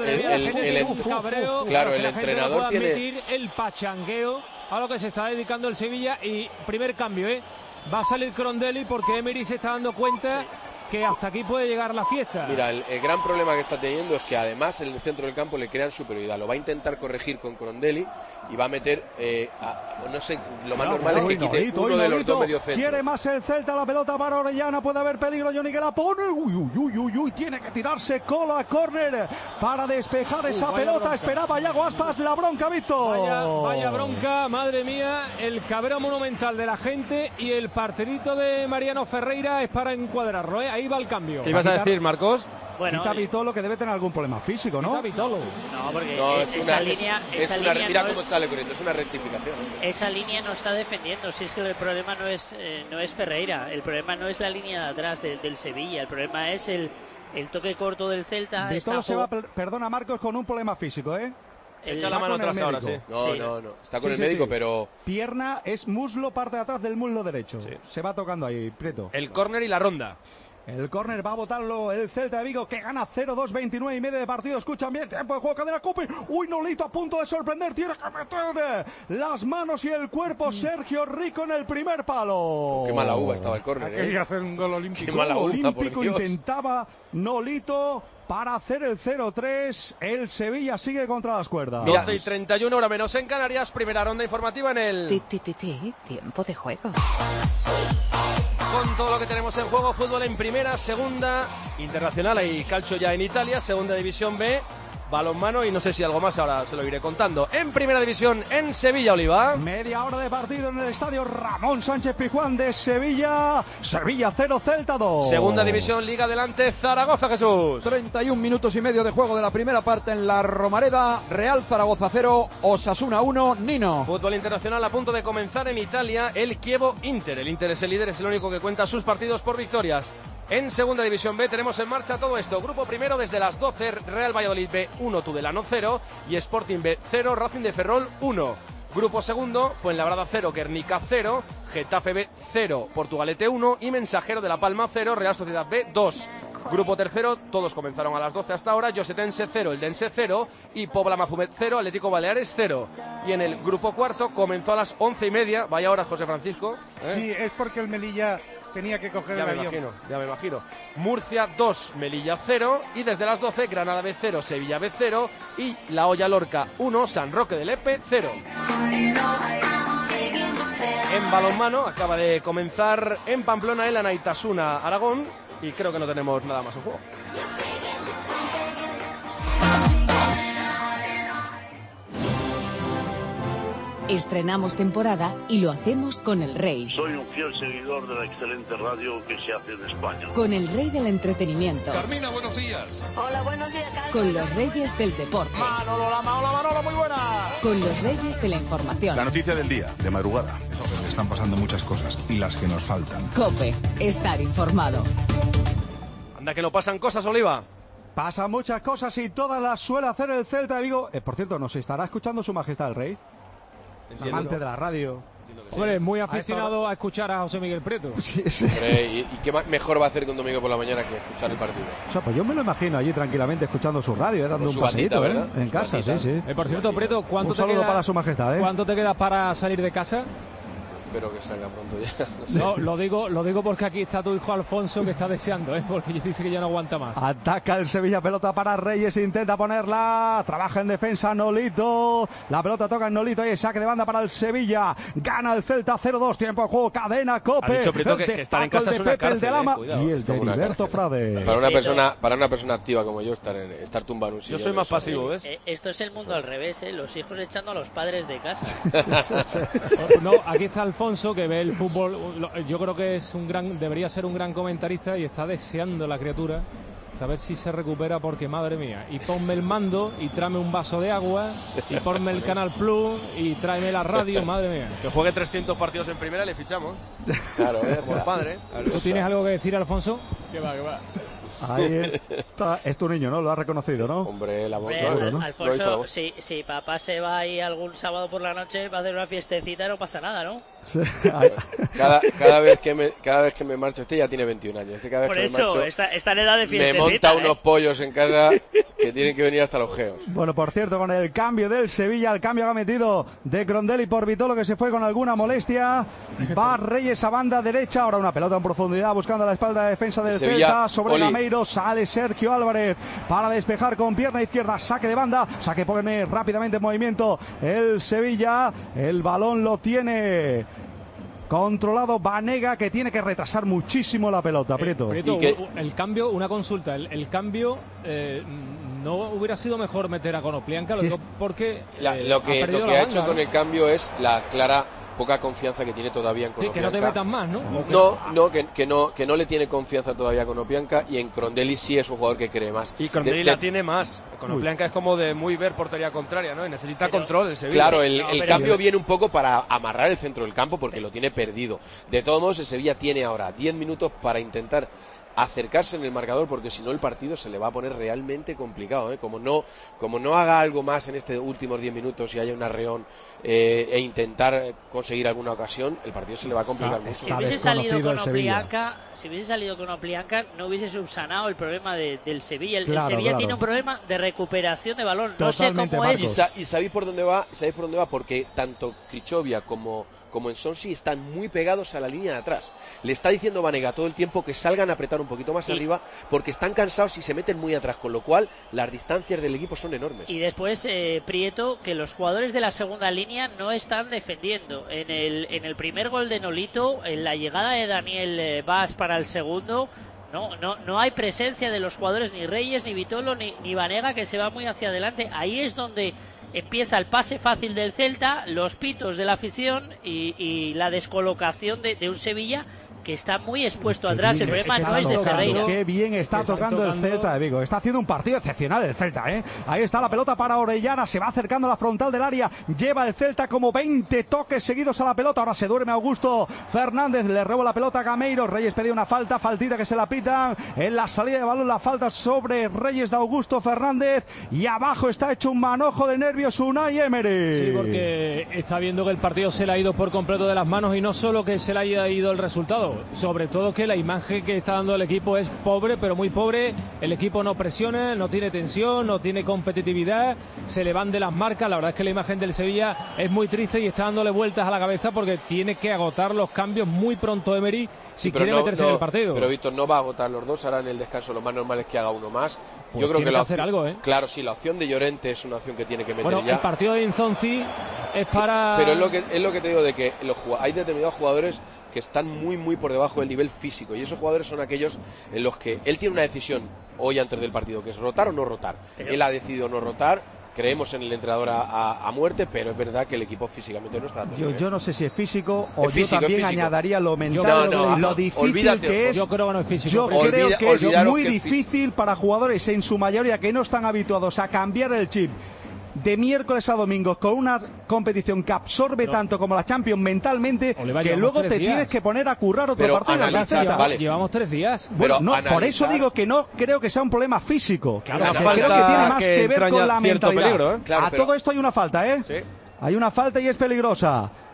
cabreo, claro, el la entrenador gente no puede tiene... admitir el pachangueo a lo que se está dedicando el Sevilla. Y primer cambio, va a salir Crondelli porque Emery se está dando cuenta que hasta aquí puede llegar la fiesta. Mira, el gran problema que está teniendo es que además en el centro del campo le crean superioridad. Lo va a intentar corregir con Crondelli y va a meter, no sé, lo más normal es que quite uno de los dos mediocentros. Quiere más el Celta, la pelota para Orellana, puede haber peligro, Johnny que la pone, uy, tiene que tirarse cola a córner para despejar esa pelota, bronca. Esperaba Yago Aspas, la bronca, Víctor. Vaya bronca, madre mía, el cabreo monumental de la gente, y el parterito de Mariano Ferreira es para encuadrarlo, Ahí va el cambio. ¿Qué ibas a decir, Marcos? Bueno, Quita Vitolo, que debe tener algún problema físico, ¿no? Quita Vitolo. No, porque esa línea mira no cómo sale corriendo, es una rectificación. Esa línea no está defendiendo. Si es que el problema no es Ferreira, el problema no es la línea de atrás del Sevilla, el problema es el toque corto del Celta. Vitolo se va, perdona Marcos, con un problema físico, Echa la mano atrás ahora, sí. No. Está con el médico, pero... Pierna es muslo, parte de atrás del muslo derecho. Sí. Se va tocando ahí, Prieto. El córner y la ronda. El córner va a botarlo el Celta de Vigo, que gana 0-2, 29 y medio de partido. Escuchan bien, tiempo de juego, cadena Cope. Uy, Nolito a punto de sorprender, tiene que meter las manos y el cuerpo Sergio Rico en el primer palo. Qué mala uva estaba el córner. Quería hacer un gol olímpico. Qué mala uva, olímpico intentaba Nolito para hacer el 0-3. El Sevilla sigue contra las cuerdas. 12 y 31, hora menos en Canarias. Primera ronda informativa en el... Tiempo de juego. Con todo lo que tenemos en juego: fútbol en primera, segunda, internacional y calcio ya en Italia, segunda división B, balonmano y no sé si algo más, ahora se lo iré contando. En primera división, en Sevilla, Oliva. Media hora de partido en el estadio Ramón Sánchez Pizjuán de Sevilla. Sevilla 0, Celta 2. Segunda división, Liga Adelante, Zaragoza, Jesús. 31 minutos y medio de juego de la primera parte en la Romareda. Real Zaragoza 0, Osasuna 1, Nino. Fútbol internacional a punto de comenzar en Italia, el Chievo Inter. El Inter es el líder, es el único que cuenta sus partidos por victorias. En segunda división B tenemos en marcha todo esto. Grupo primero desde las 12, Real Valladolid B 1, Tudelano 0 y Sporting B 0, Racing de Ferrol 1. Grupo segundo, Fuenlabrada 0, Guernica 0, Getafe B 0, Portugalete 1 y Mensajero de La Palma 0, Real Sociedad B 2. Grupo tercero, todos comenzaron a las 12 hasta ahora, Llosetense 0, Eldense 0 y Pobla Mafumet 0, Atlético Baleares 0. Y en el grupo cuarto comenzó a las 11:30, vaya hora, José Francisco. Sí, es porque el Melilla tenía que coger el avión. Ya me imagino. Murcia 2, Melilla 0 y desde las 12 Granada B 0, Sevilla B 0 y La Hoya Lorca 1, San Roque del Epe 0. En balonmano acaba de comenzar en Pamplona el Anaitasuna Aragón y creo que no tenemos nada más en juego. Estrenamos temporada y lo hacemos con el Rey. Soy un fiel seguidor de la excelente radio que se hace en España. Con el Rey del entretenimiento. Carmina, buenos días. Hola, buenos días, Carlos. Con los Reyes del deporte. Manolo, muy buena. Con los Reyes de la información. La noticia del día, de madrugada. Están pasando muchas cosas y las que nos faltan. COPE, estar informado. Anda que no pasan cosas, Oliva. Pasan muchas cosas y todas las suele hacer el Celta de Vigo. Por cierto, ¿nos estará escuchando Su Majestad el Rey? Amante de la radio. Hombre, muy aficionado a escuchar a José Miguel Prieto. Sí. ¿Y qué mejor va a hacer que un domingo por la mañana que escuchar el partido? O sea, pues yo me lo imagino allí tranquilamente escuchando su radio, dando un paseíto, en casa, sí. Por cierto, Prieto, ¿cuánto un saludo te queda para Su Majestad, ¿Cuánto te queda para salir de casa? espero que salga pronto ya. No, lo digo porque aquí está tu hijo Alfonso, que está deseando, porque dice que ya no aguanta más. Ataca el Sevilla, pelota para Reyes, intenta ponerla, trabaja en defensa Nolito, la pelota toca en Nolito y saque de banda para el Sevilla, gana el Celta 0-2, tiempo de juego, cadena, Cope. Ha dicho Prieto que estar en casa es una cárcel, y el de Heriberto Frade. Para una persona activa como yo, estar tumbado en un sillón. Yo soy más pasivo, ¿ves? Esto es el mundo al revés, los hijos echando a los padres de casa. No, aquí está Alfonso, que ve el fútbol. Yo creo que debería ser un gran comentarista y está deseando la criatura saber si se recupera, porque madre mía, y ponme el mando y tráeme un vaso de agua y ponme el Canal Plus y tráeme la radio, madre mía. Que juegue 300 partidos en primera y le fichamos. Claro, como el padre. ¿Tú tienes algo que decir, Alfonso? Que va. Ahí está, es tu niño, ¿no? Lo has reconocido, ¿no? Hombre, la voz. ¿No? Alfonso, si papá se va ahí algún sábado por la noche va a hacer una fiestecita, no pasa nada, ¿no? Sí. cada vez que me marcho, ya tiene 21 años. Cada vez por que eso, me marcho, está en edad de fiestecita. Me monta unos pollos en casa que tienen que venir hasta los geos. Bueno, por cierto, con el cambio del Sevilla, el cambio que ha metido de Crondelli por Vitolo, que se fue con alguna molestia. Va Reyes a banda derecha, ahora una pelota en profundidad buscando la espalda de defensa del Celta sobre Gameiro, sale Sergio Álvarez para despejar con pierna izquierda, saque de banda, saque pone rápidamente en movimiento el Sevilla, el balón lo tiene controlado Banega, que tiene que retrasar muchísimo la pelota, Prieto. El cambio, una consulta, el cambio no hubiera sido mejor meter a Konoplyanka, sí. porque lo que ha hecho con el cambio es la clara poca confianza que tiene todavía en Konoplyanka. Que no te metan más, ¿no? Que no le tiene confianza todavía a Konoplyanka, y en Crondelli sí es un jugador que cree más. Y Crondelli la tiene más. Konoplyanka es como de muy ver portería contraria, ¿no? Y necesita control el Sevilla. Claro, el cambio viene un poco para amarrar el centro del campo, porque lo tiene perdido. De todos modos, el Sevilla tiene ahora 10 minutos para intentar acercarse en el marcador, porque si no el partido se le va a poner realmente complicado, Como no haga algo más en estos últimos 10 minutos y haya un arreón e intentar conseguir alguna ocasión, el partido se le va a complicar mucho. Si hubiese salido con Oplianca, no hubiese subsanado el problema del Sevilla. El Sevilla tiene un problema de recuperación de balón. No sé cómo es. ¿Y sabéis por dónde va? Porque tanto Krichovia como Ensonsi están muy pegados a la línea de atrás. Le está diciendo Banega todo el tiempo que salgan a apretar un poquito más arriba, porque están cansados y se meten muy atrás, con lo cual las distancias del equipo son enormes. Y después Prieto, que los jugadores de la segunda línea no están defendiendo. En el primer gol de Nolito, en la llegada de Daniel Vaz para el segundo, no hay presencia de los jugadores, ni Reyes, ni Vitolo, ni Banega, que se va muy hacia adelante. Ahí es donde empieza el pase fácil del Celta, los pitos de la afición y la descolocación de un Sevilla que está muy expuesto atrás. El problema no es de Ferreira. Qué bien está tocando el Celta de Vigo. Está haciendo un partido excepcional el Celta, Ahí está la pelota para Orellana, se va acercando a la frontal del área, lleva el Celta como 20 toques seguidos a la pelota. Ahora se duerme Augusto Fernández, le roba la pelota a Gameiro. Reyes pedía una faltita que se la pitan en la salida de balón, la falta sobre Reyes de Augusto Fernández, y abajo está hecho un manojo de nervios Unai Emery. Sí, porque está viendo que el partido se le ha ido por completo de las manos, y no solo que se le haya ido el resultado, sobre todo que la imagen que está dando el equipo es pobre, pero muy pobre. El equipo no presiona, no tiene tensión, no tiene competitividad, se le van de las marcas. La verdad es que la imagen del Sevilla es muy triste y está dándole vueltas a la cabeza, porque tiene que agotar los cambios muy pronto Emery si quiere meterse en el partido. Pero Víctor, no va a agotar los dos, ahora en el descanso lo más normal es que haga uno más. Pues yo creo que hacer algo, Claro, sí, la opción de Llorente es una opción que tiene que meter ya. El partido de Nsonsi es para... Pero es lo que te digo, de que hay determinados jugadores que están muy muy por debajo del nivel físico, y esos jugadores son aquellos en los que él tiene una decisión hoy antes del partido, que es rotar o no rotar. Él ha decidido no rotar. Creemos en el entrenador a muerte, pero es verdad que el equipo físicamente no está dando. Yo no sé si es físico o yo también añadiría lo mental, lo difícil que es. Yo creo que no es físico. Yo creo que es muy difícil para jugadores en su mayoría que no están habituados a cambiar el chip de miércoles a domingo con una competición que absorbe tanto como la Champions mentalmente, que luego te tienes que poner a currar otro partido. Llevamos 3 días. Bueno, por eso digo que no creo que sea un problema físico. Claro, creo que tiene más que ver con la mentalidad. Peligro, Todo esto hay una falta, Sí. Hay una falta y es peligrosa.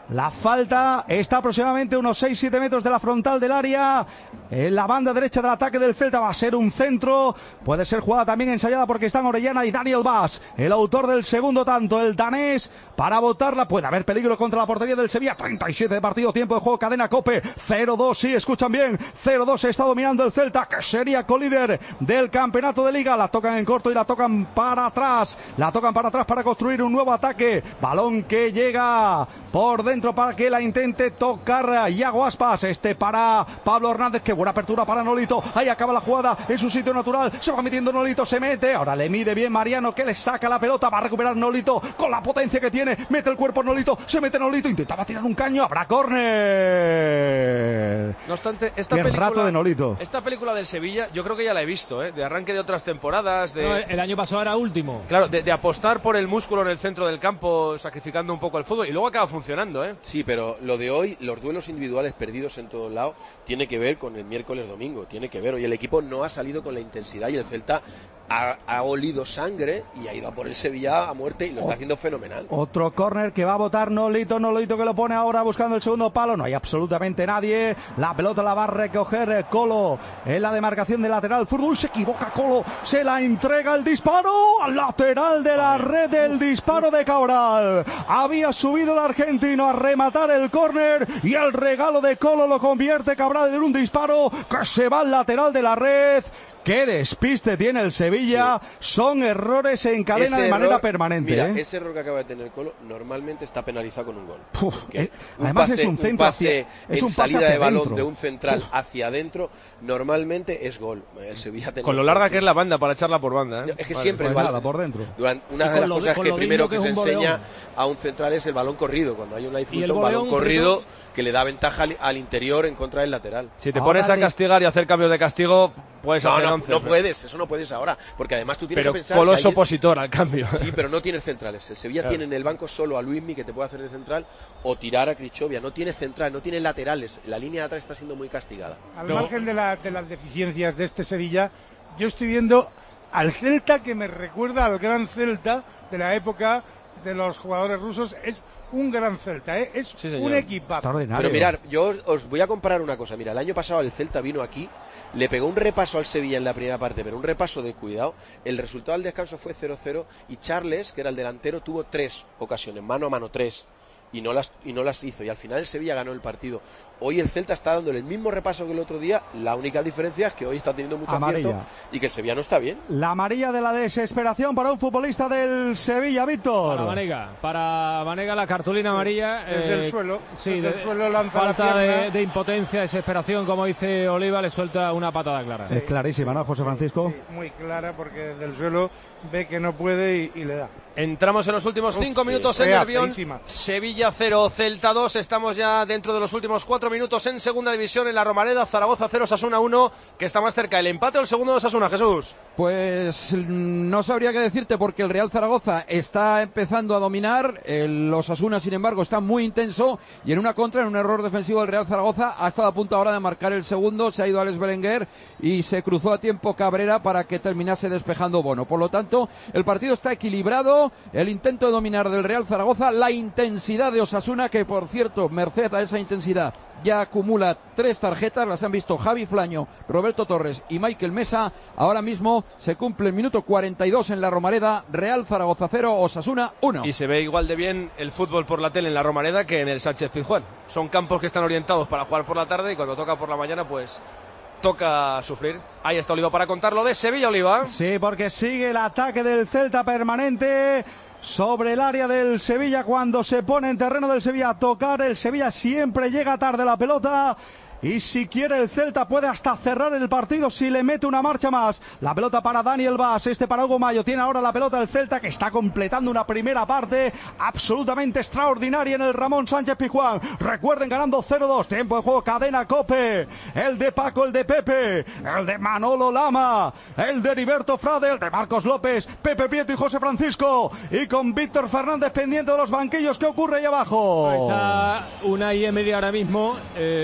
La falta está aproximadamente unos 6-7 metros de la frontal del área. En la banda derecha del ataque del Celta va a ser un centro. Puede ser jugada también ensayada porque están Orellana y Daniel Bas, el autor del segundo tanto, el danés, para botarla. Puede haber peligro contra la portería del Sevilla. 37 de partido, tiempo de juego, cadena COPE. 0-2, sí, escuchan bien. 0-2 está dominando el Celta, que sería colíder del campeonato de Liga. La tocan en corto y la tocan para atrás. La tocan para atrás para construir un nuevo ataque. Balón que llega por dentro para que la intente tocar Iago Aspas. Para Pablo Hernández. Qué buena apertura para Nolito. Ahí acaba la jugada en su sitio natural. Se va metiendo Nolito, se mete. Ahora le mide bien Mariano, que le saca la pelota. Va a recuperar Nolito con la potencia que tiene. Mete el cuerpo Nolito. Se mete Nolito. Intentaba tirar un caño. Habrá córner. No obstante, rato de Nolito. Esta película del Sevilla, yo creo que ya la he visto, de arranque de otras temporadas. No, el año pasado era último. Claro, de apostar por el músculo en el centro del campo, sacrificando un poco el fútbol. Y luego acaba funcionando, Sí, pero lo de hoy, los duelos individuales perdidos en todos lados, tiene que ver con el miércoles-domingo. Tiene que ver. Hoy el equipo no ha salido con la intensidad y el Celta ha olido sangre y ha ido a por el Sevilla a muerte y lo está haciendo fenomenal. Otro córner que va a botar Nolito que lo pone ahora buscando el segundo palo. No hay absolutamente nadie. La pelota la va a recoger Colo en la demarcación de lateral. Zurdo, se equivoca Colo. Se la entrega el disparo al lateral de la red. El disparo de Cabral. Había subido el argentino a rematar el córner y el regalo de Colo lo convierte Cabral en un disparo que se va al lateral de la red. ¡Qué despiste tiene el Sevilla! Sí. Son errores en cadena de manera permanente. Mira, ese error que acaba de tener Colo normalmente está penalizado con un gol. Además es un centro es un salida de balón de un central hacia adentro, normalmente es gol. El Sevilla con lo larga que es la banda para echarla por banda. Es que siempre el balón por dentro. Una de las cosas que primero que se enseña a un central es el balón corrido. Cuando hay una dificultad, un balón corrido que le da ventaja al interior en contra del lateral. Si te pones a castigar y hacer cambios de castigo, puedes hacer 11. No puedes, eso no puedes ahora, porque además tú tienes que pensar Colo es opositor al cambio. Sí, pero no tienes centrales. El Sevilla tiene en el banco solo a Luismi, que te puede hacer de central, o tirar a Krichovia. No tiene central, no tiene laterales. La línea de atrás está siendo muy castigada. Al margen de las deficiencias de este Sevilla, yo estoy viendo al Celta que me recuerda al gran Celta de la época de los jugadores rusos. Es un gran Celta, es un equipazo. Pero mirad, yo os voy a comparar una cosa. Mira, el año pasado el Celta vino aquí, le pegó un repaso al Sevilla en la primera parte, pero un repaso de cuidado. El resultado del descanso fue 0-0 y Charles, que era el delantero, tuvo 3 ocasiones, mano a mano, 3. Y no las hizo, y al final el Sevilla ganó el partido. Hoy el Celta está dándole el mismo repaso que el otro día. La única diferencia es que hoy está teniendo mucho acierto y que el Sevilla no está bien. La amarilla de la desesperación para un futbolista del Sevilla, Víctor. Para Vanega la cartulina amarilla. Desde el suelo. Sí, desde el suelo lanza falta la pierna. de impotencia, desesperación, como dice Oliva, le suelta una patada clara. Es clarísima, ¿no, José Francisco? Sí, muy clara, porque desde el suelo ve que no puede y le da. Entramos en los últimos 5 minutos en Nervión. Sevilla 0, Celta 2. Estamos ya dentro de los últimos 4 minutos en segunda división en la Romareda. Zaragoza 0, Osasuna 1, que está más cerca el empate o el segundo de Osasuna, Jesús. Pues no sabría qué decirte, porque el Real Zaragoza está empezando a dominar. El Osasuna, sin embargo, está muy intenso y en una contra, en un error defensivo del Real Zaragoza, ha estado a punto ahora de marcar el segundo. Se ha ido Alex Belenguer y se cruzó a tiempo Cabrera para que terminase despejando Bono. Por lo tanto, el partido está equilibrado. El intento de dominar del Real Zaragoza, la intensidad de Osasuna, que por cierto, merced a esa intensidad, ya acumula 3 tarjetas, las han visto Javi Flaño, Roberto Torres y Michael Mesa. Ahora mismo se cumple el minuto 42 en la Romareda. Real Zaragoza 0, Osasuna 1. Y se ve igual de bien el fútbol por la tele en la Romareda que en el Sánchez Pizjuán. Son campos que están orientados para jugar por la tarde y cuando toca por la mañana, pues toca sufrir. Ahí está Oliva para contar lo de Sevilla, Oliva. Sí, porque sigue el ataque del Celta permanente sobre el área del Sevilla. Cuando se pone en terreno del Sevilla a tocar, el Sevilla siempre llega tarde la pelota. Y si quiere el Celta puede hasta cerrar el partido si le mete una marcha más. La pelota para Daniel Bas, para Hugo Mayo. Tiene ahora la pelota el Celta, que está completando una primera parte absolutamente extraordinaria en el Ramón Sánchez Pizjuán. Recuerden, ganando 0-2, tiempo de juego, cadena COPE. El de Paco, el de Pepe, el de Manolo Lama, el de Heriberto Frade, el de Marcos López, Pepe Prieto y José Francisco. Y con Víctor Fernández pendiente de los banquillos. ¿Qué ocurre ahí abajo? Ahí está Unai Emery ahora mismo,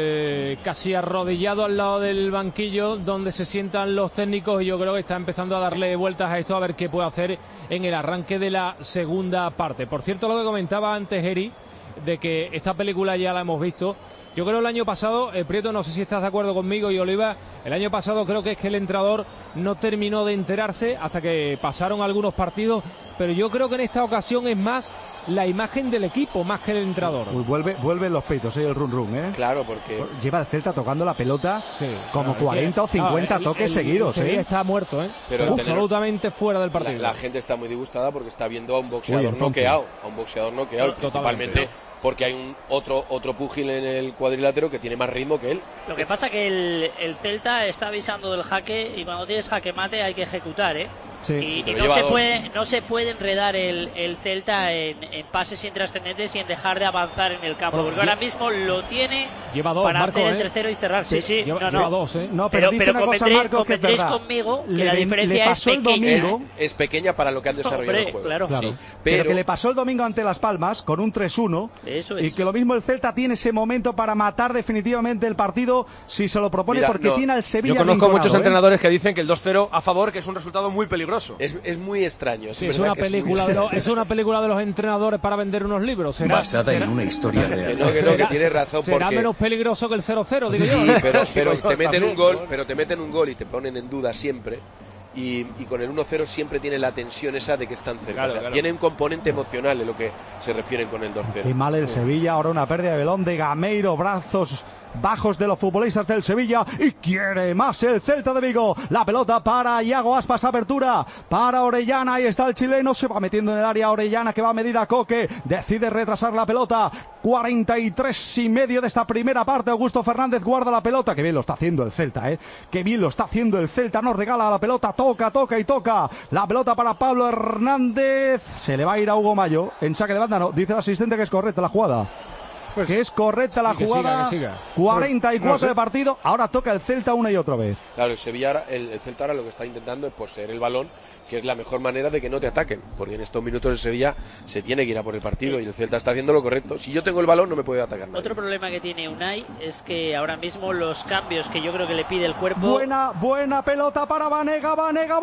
casi arrodillado al lado del banquillo donde se sientan los técnicos, y yo creo que está empezando a darle vueltas a esto, a ver qué puede hacer en el arranque de la segunda parte. Por cierto, lo que comentaba antes Eri, de que esta película ya la hemos visto. Yo creo el año pasado, Prieto, no sé si estás de acuerdo conmigo, y Oliva, el año pasado creo que es que el entrenador no terminó de enterarse hasta que pasaron algunos partidos, pero yo creo que en esta ocasión es más la imagen del equipo más que el entrenador. Vuelven los peitos, el run run, ¿eh? Claro, porque lleva el Celta tocando la pelota como claro, 40 o 50 toques seguidos, ¿eh? Está muerto, ¿eh? Pero absolutamente fuera del partido. La gente está muy disgustada porque está viendo a un boxeador noqueado, principalmente porque hay un otro púgil en el cuadrilátero que tiene más ritmo que él. Lo que pasa que el Celta está avisando del jaque, y cuando tienes jaque mate hay que ejecutar, ¿eh? Sí. Y no se puede enredar el Celta en pases intrascendentes y en dejar de avanzar en el campo, porque ahora mismo lo tiene para hacer el tercero y cerrar. Sí. Lleva dos, ¿eh? No, pero dice una cosa, Marcos, que es verdad. Conmigo que la diferencia es pequeña. Es pequeña para lo que han desarrollado el juego. Claro. Sí. Pero que le pasó el domingo ante Las Palmas con un 3-1. Eso es. Y que lo mismo el Celta tiene ese momento para matar definitivamente el partido si se lo propone, porque tiene al Sevilla. Yo conozco vinculado, muchos entrenadores que dicen que el 2-0 a favor, que es un resultado muy peligroso. Es muy extraño. Sí, es una película de los entrenadores para vender unos libros. Basada en una historia real. Que tiene razón. Será menos peligroso que el 0-0, digo yo. Sí, pero te meten un gol y te ponen en duda siempre. Y con el 1-0 siempre tiene la tensión esa de que están cerca. Claro. Tiene un componente emocional de lo que se refieren con el 2-0. Y mal el Sevilla, ahora una pérdida de balón de Gameiro, brazos bajos de los futbolistas del Sevilla, y quiere más el Celta de Vigo. La pelota para Iago Aspas, apertura para Orellana, ahí está el chileno, se va metiendo en el área Orellana, que va a medir a Coque, decide retrasar la pelota. 43,5 de esta primera parte. Augusto Fernández guarda la pelota, que bien lo está haciendo el Celta, que bien lo está haciendo el Celta, nos regala la pelota, toca la pelota para Pablo Hernández, se le va a ir a Hugo Mayo en saque de banda. No, dice el asistente que es correcta la jugada. Pues que es correcta la jugada. Siga. 44 de partido. Ahora toca el Celta una y otra vez. Claro, el Sevilla, el Celta ahora lo que está intentando es poseer el balón, que es la mejor manera de que no te ataquen, porque en estos minutos el Sevilla se tiene que ir a por el partido y el Celta está haciendo lo correcto. Si yo tengo el balón no me puede atacar nadie. Otro problema que tiene Unai es que ahora mismo los cambios que yo creo que le pide el cuerpo. Buena pelota para Banega,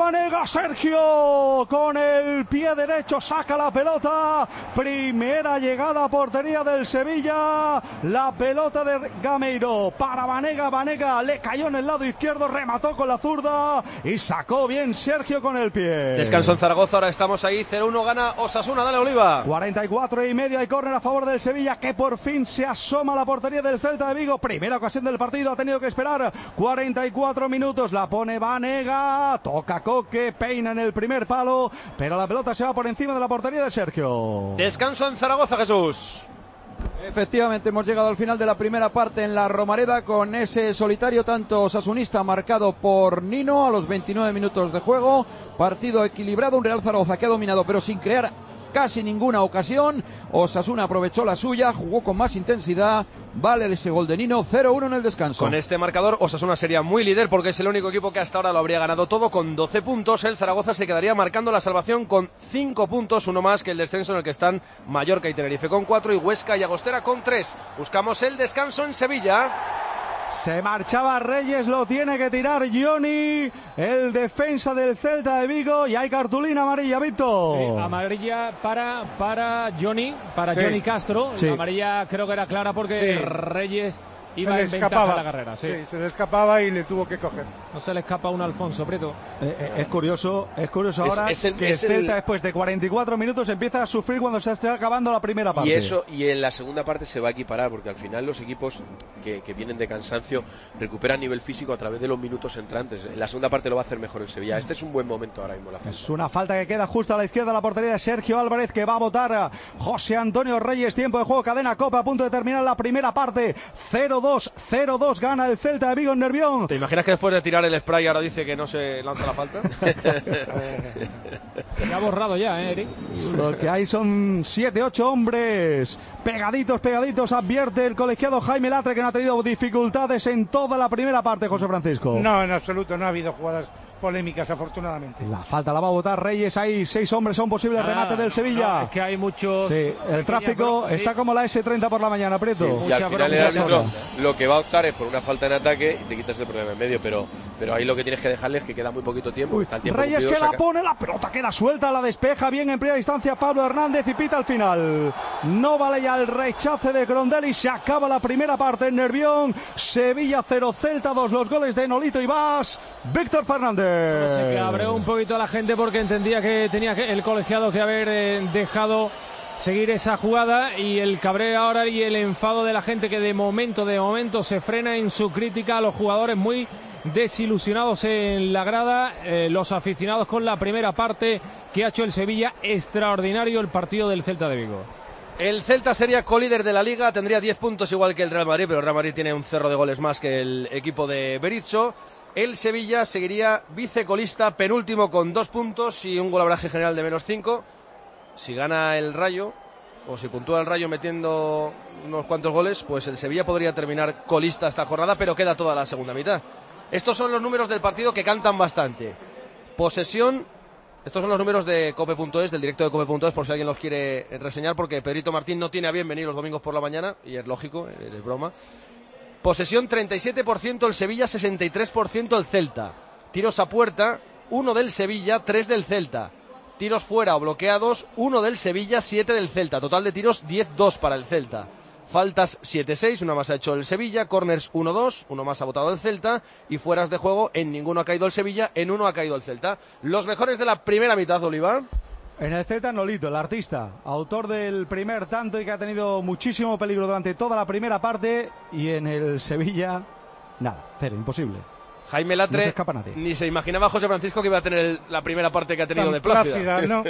Sergio con el pie derecho saca la pelota. Primera llegada a portería del Sevilla. La pelota de Gameiro para Banega, le cayó en el lado izquierdo, remató con la zurda y sacó bien Sergio con el pie. Descanso en Zaragoza, ahora estamos ahí, 0-1 gana Osasuna, dale Oliva. 44,5 y córner a favor del Sevilla, que por fin se asoma a la portería del Celta de Vigo. Primera ocasión del partido, ha tenido que esperar 44 minutos, la pone Banega, toca Coque, peina en el primer palo, pero la pelota se va por encima de la portería de Sergio. Descanso en Zaragoza, Jesús. Efectivamente, hemos llegado al final de la primera parte en la Romareda con ese solitario tanto osasunista marcado por Nino a los 29 minutos de juego. Partido equilibrado, un Real Zaragoza que ha dominado pero sin crear casi ninguna ocasión. Osasuna aprovechó la suya, jugó con más intensidad. Vale ese gol de Nino, 0-1 en el descanso. Con este marcador Osasuna sería muy líder porque es el único equipo que hasta ahora lo habría ganado todo con 12 puntos. El Zaragoza se quedaría marcando la salvación con 5 puntos, uno más que el descenso en el que están Mallorca y Tenerife con 4 y Huesca y Agostera con 3. Buscamos el descanso en Sevilla. Se marchaba Reyes, lo tiene que tirar Johnny, el defensa del Celta de Vigo, y hay cartulina amarilla, Víctor. Sí, amarilla para Johnny, Johnny Castro. Sí. La amarilla creo que era clara porque Reyes iba en ventaja la carrera. Sí, se le escapaba y le tuvo que coger. No se le escapa un Alfonso Prieto. Es curioso ahora que el Celta después de 44 minutos empieza a sufrir cuando se está acabando la primera parte. Y en la segunda parte se va a equiparar porque al final los equipos que vienen de cansancio recuperan nivel físico a través de los minutos entrantes. En la segunda parte lo va a hacer mejor el Sevilla. Este es un buen momento ahora mismo. Es una falta que queda justo a la izquierda de la portería de Sergio Álvarez, que va a votar a José Antonio Reyes. Tiempo de juego, cadena Copa, a punto de terminar la primera parte. 0-2 gana el Celta de Vigo en Nervión. ¿Te imaginas que después de tirar el spray ahora dice que no se lanza la falta? Se ha borrado ya, Eric. Lo que hay son 7-8 hombres pegaditos, advierte el colegiado Jaime Latre, que no ha tenido dificultades en toda la primera parte, José Francisco. No, en absoluto, no ha habido jugadas polémicas, afortunadamente. La falta la va a votar Reyes, ahí 6 hombres, son posibles remate del Sevilla. Es que hay muchos... Sí, el tráfico está como la S30 por la mañana, Prieto. Sí, y al final el árbitro lo que va a optar es por una falta en ataque y te quitas el problema en medio, pero ahí lo que tienes que dejarle es que queda muy poquito tiempo. Está el tiempo Reyes cumplido, que la pone, la pelota queda suelta, la despeja bien en primera instancia Pablo Hernández y pita al final. No vale ya el rechace de Grondel y se acaba la primera parte en Nervión. Sevilla 0, Celta 2, los goles de Nolito y Bas. Víctor Fernández. Se cabreó un poquito a la gente porque entendía que tenía el colegiado que haber dejado seguir esa jugada, y el cabreo ahora y el enfado de la gente que de momento se frena en su crítica a los jugadores, muy desilusionados en la grada, los aficionados con la primera parte que ha hecho el Sevilla. Extraordinario el partido del Celta de Vigo. El Celta sería colíder de la Liga, tendría 10 puntos igual que el Real Madrid, pero el Real Madrid tiene un cerro de goles más que el equipo de Berizzo. El Sevilla seguiría vicecolista, penúltimo con 2 puntos y un golaveraje general de -5. Si gana el Rayo, o si puntúa el Rayo metiendo unos cuantos goles, pues el Sevilla podría terminar colista esta jornada, pero queda toda la segunda mitad. Estos son los números del partido que cantan bastante. Posesión, estos son los números de Cope.es, del directo de Cope.es, por si alguien los quiere reseñar, porque Pedrito Martín no tiene a bien venir los domingos por la mañana, y es lógico, es broma. Posesión 37% el Sevilla, 63% el Celta. Tiros a puerta, 1 del Sevilla, 3 del Celta. Tiros fuera o bloqueados, 1 del Sevilla, 7 del Celta. Total de tiros 10-2 para el Celta. Faltas 7-6, una más ha hecho el Sevilla. Corners 1-2, uno más ha votado el Celta. Y fueras de juego, en ninguno ha caído el Sevilla, en uno ha caído el Celta. Los mejores de la primera mitad, Oliva. En el Celta, Nolito, el artista, autor del primer tanto y que ha tenido muchísimo peligro durante toda la primera parte. Y en el Sevilla, nada, cero, imposible. Jaime Latre, no se escapa nadie. Ni se imaginaba José Francisco que iba a tener la primera parte que ha tenido de plácida. ¿No?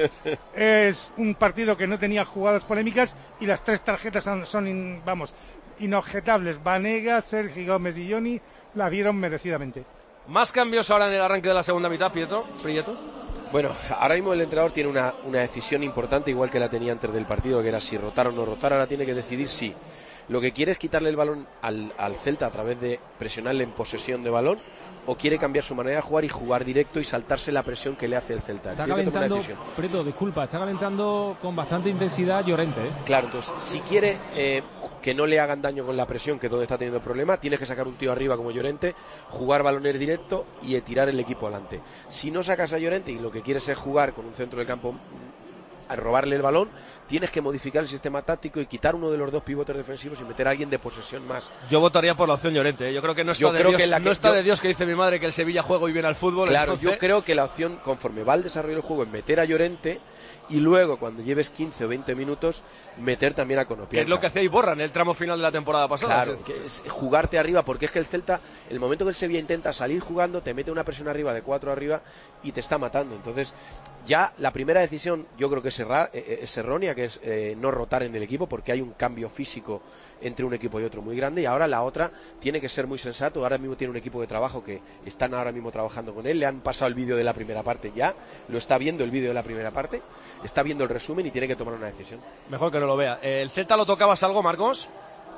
Es un partido que no tenía jugadas polémicas y las 3 tarjetas son inobjetables. Vanega, Sergio Gómez y Johnny la vieron merecidamente. Más cambios ahora en el arranque de la segunda mitad, Prieto. Bueno, ahora mismo el entrenador tiene una decisión importante, igual que la tenía antes del partido, que era si rotar o no rotar. Ahora tiene que decidir si lo que quiere es quitarle el balón al Celta a través de presionarle en posesión de balón, o quiere cambiar su manera de jugar y jugar directo y saltarse la presión que le hace el Celta. Está calentando, Prieto, disculpa, está calentando con bastante intensidad Llorente, ¿eh? Claro, entonces, si quiere que no le hagan daño con la presión, que es donde está teniendo el problema, tienes que sacar un tío arriba como Llorente, jugar balones directo y tirar el equipo adelante. Si no sacas a Llorente y lo que quieres es jugar con un centro del campo a robarle el balón, tienes que modificar el sistema táctico y quitar uno de los 2 pivotes defensivos y meter a alguien de posesión más. Yo votaría por la opción Llorente, ¿eh? Yo creo que no está de Dios que dice mi madre que el Sevilla juega y viene al fútbol. Claro, entonces... yo creo que la opción, conforme va el desarrollo del juego, es meter a Llorente y luego, cuando lleves 15 o 20 minutos, meter también a Konoplyanka. Que es lo que hacía Iborra en el tramo final de la temporada pasada. Claro, que es jugarte arriba, porque es que el Celta, el momento que el Sevilla intenta salir jugando, te mete una presión arriba de 4 arriba y te está matando. Entonces, ya la primera decisión yo creo que es errónea, que es no rotar en el equipo, porque hay un cambio físico entre un equipo y otro muy grande, y ahora la otra tiene que ser muy sensato. Ahora mismo tiene un equipo de trabajo que están ahora mismo trabajando con él, le han pasado el vídeo de la primera parte ya, lo está viendo el vídeo de la primera parte, está viendo el resumen y tiene que tomar una decisión. Mejor que no lo vea. ¿El Celta lo tocabas algo, Marcos?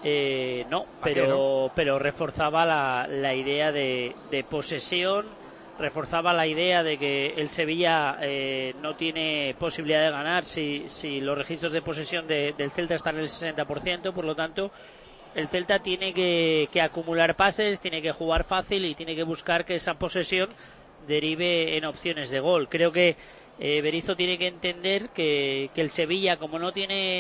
No, pero reforzaba la idea de posesión, reforzaba la idea de que el Sevilla no tiene posibilidad de ganar si los registros de posesión del Celta están en el 60%, por lo tanto el Celta tiene que acumular pases, tiene que jugar fácil y tiene que buscar que esa posesión derive en opciones de gol. Creo que Berizzo tiene que entender que el Sevilla, como solo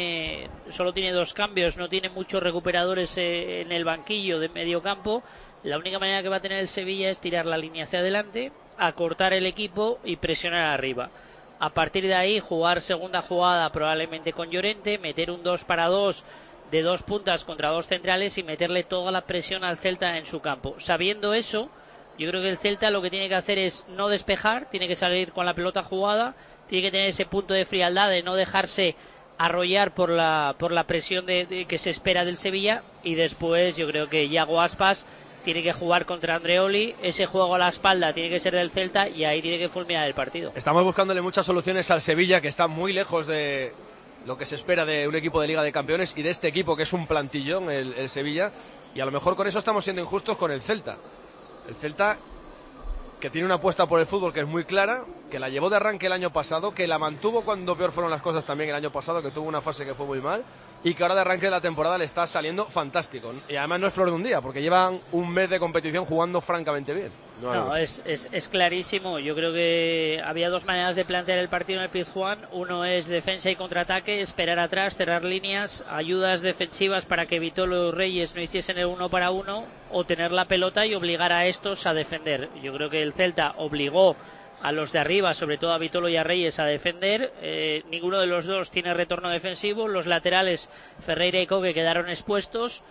tiene 2 cambios, no tiene muchos recuperadores en el banquillo de medio campo, la única manera que va a tener el Sevilla es tirar la línea hacia adelante, acortar el equipo y presionar arriba. A partir de ahí, jugar segunda jugada probablemente con Llorente, meter un 2-2 de 2 puntas contra 2 centrales y meterle toda la presión al Celta en su campo. Sabiendo eso, yo creo que el Celta lo que tiene que hacer es no despejar, tiene que salir con la pelota jugada, tiene que tener ese punto de frialdad de no dejarse arrollar por la presión que se espera del Sevilla, y después yo creo que Iago Aspas tiene que jugar contra Andreoli, ese juego a la espalda tiene que ser del Celta y ahí tiene que fulminar el partido. Estamos buscándole muchas soluciones al Sevilla, que está muy lejos de lo que se espera de un equipo de Liga de Campeones y de este equipo que es un plantillón, el Sevilla, y a lo mejor con eso estamos siendo injustos con el Celta. El Celta que tiene una apuesta por el fútbol que es muy clara, que la llevó de arranque el año pasado, que la mantuvo cuando peor fueron las cosas también el año pasado, que tuvo una fase que fue muy mal, y que ahora de arranque de la temporada le está saliendo fantástico. Y además no es flor de un día, porque llevan un mes de competición jugando francamente bien. No, es clarísimo. Yo creo que había dos maneras de plantear el partido en el Pizjuán. Uno es defensa y contraataque, esperar atrás, cerrar líneas, ayudas defensivas para que Vitolo y Reyes no hiciesen el 1 para 1, o tener la pelota y obligar a estos a defender. Yo creo que el Celta obligó a los de arriba, sobre todo a Vitolo y a Reyes, a defender. Ninguno de los dos tiene retorno defensivo. Los laterales, Ferreira y Coque, quedaron expuestos.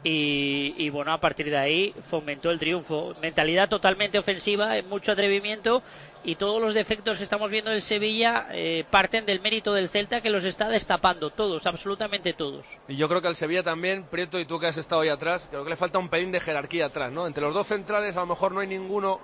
Y bueno, a partir de ahí fomentó el triunfo. Mentalidad totalmente ofensiva, mucho atrevimiento, y todos los defectos que estamos viendo del Sevilla parten del mérito del Celta, que los está destapando todos, absolutamente todos. Y yo creo que al Sevilla también, Prieto, y tú que has estado ahí atrás, creo que le falta un pelín de jerarquía atrás, ¿no? Entre los dos centrales a lo mejor no hay ninguno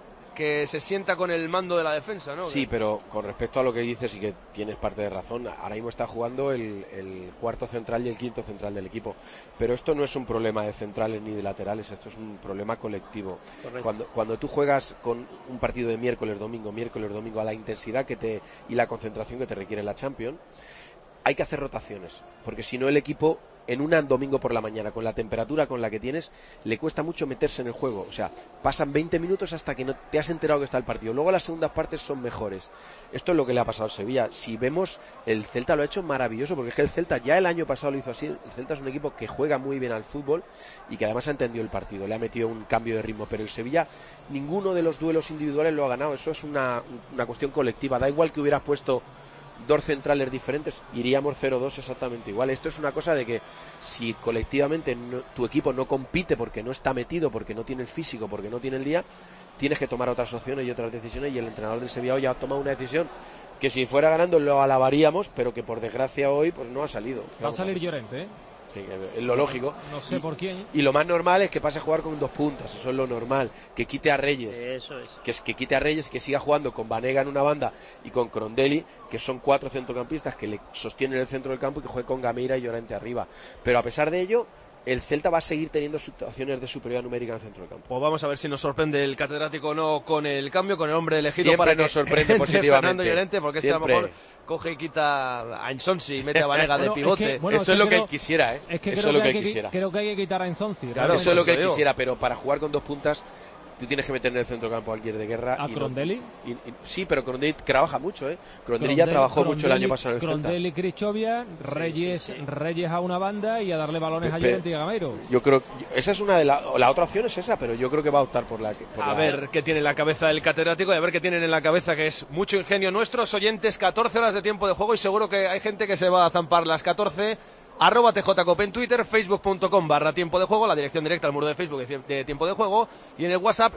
que se sienta con el mando de la defensa, ¿no? Sí, pero con respecto a lo que dices, y que tienes parte de razón, ahora mismo está jugando el cuarto central y el quinto central del equipo, pero esto no es un problema de centrales ni de laterales, esto es un problema colectivo. Cuando tú juegas con un partido de miércoles, domingo, a la intensidad y la concentración que te requiere la Champions, hay que hacer rotaciones, porque si no el equipo en un domingo por la mañana, con la temperatura con la que tienes, le cuesta mucho meterse en el juego. O sea, pasan 20 minutos hasta que no te has enterado que está el partido. Luego las segundas partes son mejores. Esto es lo que le ha pasado al Sevilla. Si vemos, el Celta lo ha hecho maravilloso, porque es que el Celta ya el año pasado lo hizo así. El Celta es un equipo que juega muy bien al fútbol y que además ha entendido el partido. Le ha metido un cambio de ritmo, pero el Sevilla, ninguno de los duelos individuales lo ha ganado. Eso es una cuestión colectiva. Da igual que hubieras puesto dos centrales diferentes, iríamos 0-2 exactamente igual. Esto es una cosa de que si colectivamente tu equipo no compite porque no está metido, porque no tiene el físico, porque no tiene el día, tienes que tomar otras opciones y otras decisiones, y el entrenador del Sevilla hoy ha tomado una decisión que si fuera ganando lo alabaríamos, pero que por desgracia hoy pues no ha salido. Va a salir Llorente, ¿eh? Sí, es lo lógico. No sé por quién. Y lo más normal es que pase a jugar con dos puntas, eso es lo normal. Que quite a Reyes. Eso es. Que quite a Reyes, que siga jugando con Banega en una banda y con Crondelli, que son 4 centrocampistas que le sostienen el centro del campo, y que juegue con Gameira y Llorente arriba. Pero a pesar de ello, el Celta va a seguir teniendo situaciones de superioridad numérica en el centro del campo. Pues vamos a ver si nos sorprende el catedrático o no con el cambio, con el hombre elegido. Siempre para nos que sorprende positivamente. Fernando Llorente, porque este a lo mejor coge y quita a Ensonsi y mete a Banega de pivote. Eso es lo que él quisiera, ¿eh? Es que eso es lo que él quisiera. Creo que hay que quitar a Ensonsi. Claro, eso es lo que él quisiera, pero para jugar con dos puntas tú tienes que meter en el centro del campo a alguien de guerra. ¿A Crondelli? Sí, pero Crondelli trabaja mucho, ¿eh? Crondelli ya trabajó mucho el año pasado en el Celta. Crondelli, Krichovia, Reyes a una banda y a darle balones a Llorente y a Gameiro. Yo creo esa es una de la otra opción es esa, pero yo creo que va a optar por a ver qué tiene en la cabeza el catedrático y a ver qué tienen en la cabeza, que es mucho ingenio. Nuestros oyentes, 14 horas de tiempo de juego, y seguro que hay gente que se va a zampar las 14. @TJCope en Twitter, facebook.com/tiempo de juego, la dirección directa al muro de Facebook de Tiempo de Juego, y en el WhatsApp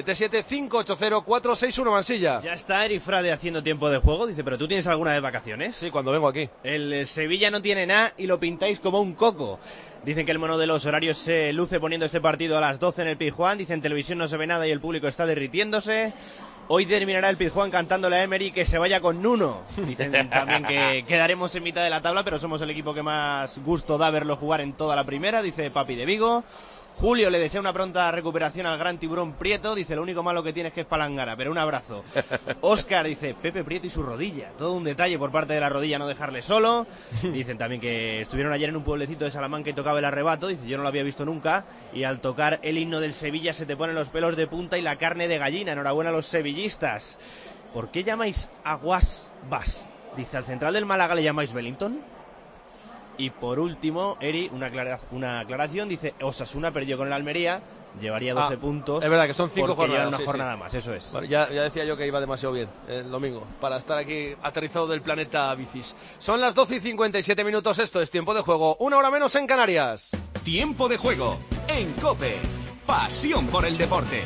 677-580-461. Mansilla. Ya está Eri Frade haciendo Tiempo de Juego, dice, ¿pero tú tienes alguna de vacaciones? Sí, cuando vengo aquí. El Sevilla no tiene nada y lo pintáis como un coco. Dicen que el mono de los horarios se luce poniendo este partido a las 12 en el Pizjuán. Dicen, televisión no se ve nada y el público está derritiéndose. Hoy terminará el Pizjuán cantándole a Emery que se vaya con Nuno. Dicen también que quedaremos en mitad de la tabla, pero somos el equipo que más gusto da verlo jugar en toda la primera, dice Papi de Vigo. Julio le desea una pronta recuperación al gran tiburón Prieto, dice, lo único malo que tiene es que es palangana, pero un abrazo. Óscar dice, Pepe Prieto y su rodilla, todo un detalle por parte de la rodilla no dejarle solo. Dicen también que estuvieron ayer en un pueblecito de Salamanca y tocaba el arrebato, dice, yo no lo había visto nunca, y al tocar el himno del Sevilla se te ponen los pelos de punta y la carne de gallina. Enhorabuena a los sevillistas. ¿Por qué llamáis a Guas Bas? Dice, al central del Málaga le llamáis Wellington. Y por último, Eri, una aclaración, dice, Osasuna perdió con el Almería, llevaría 12 puntos. Es verdad que son 5 jornadas. Una jornada más, eso es. Bueno, ya decía yo que iba demasiado bien el domingo para estar aquí aterrizado del planeta bicis. Son las 12:57 minutos, esto es Tiempo de Juego, 1 hora menos en Canarias. Tiempo de Juego en COPE, pasión por el deporte.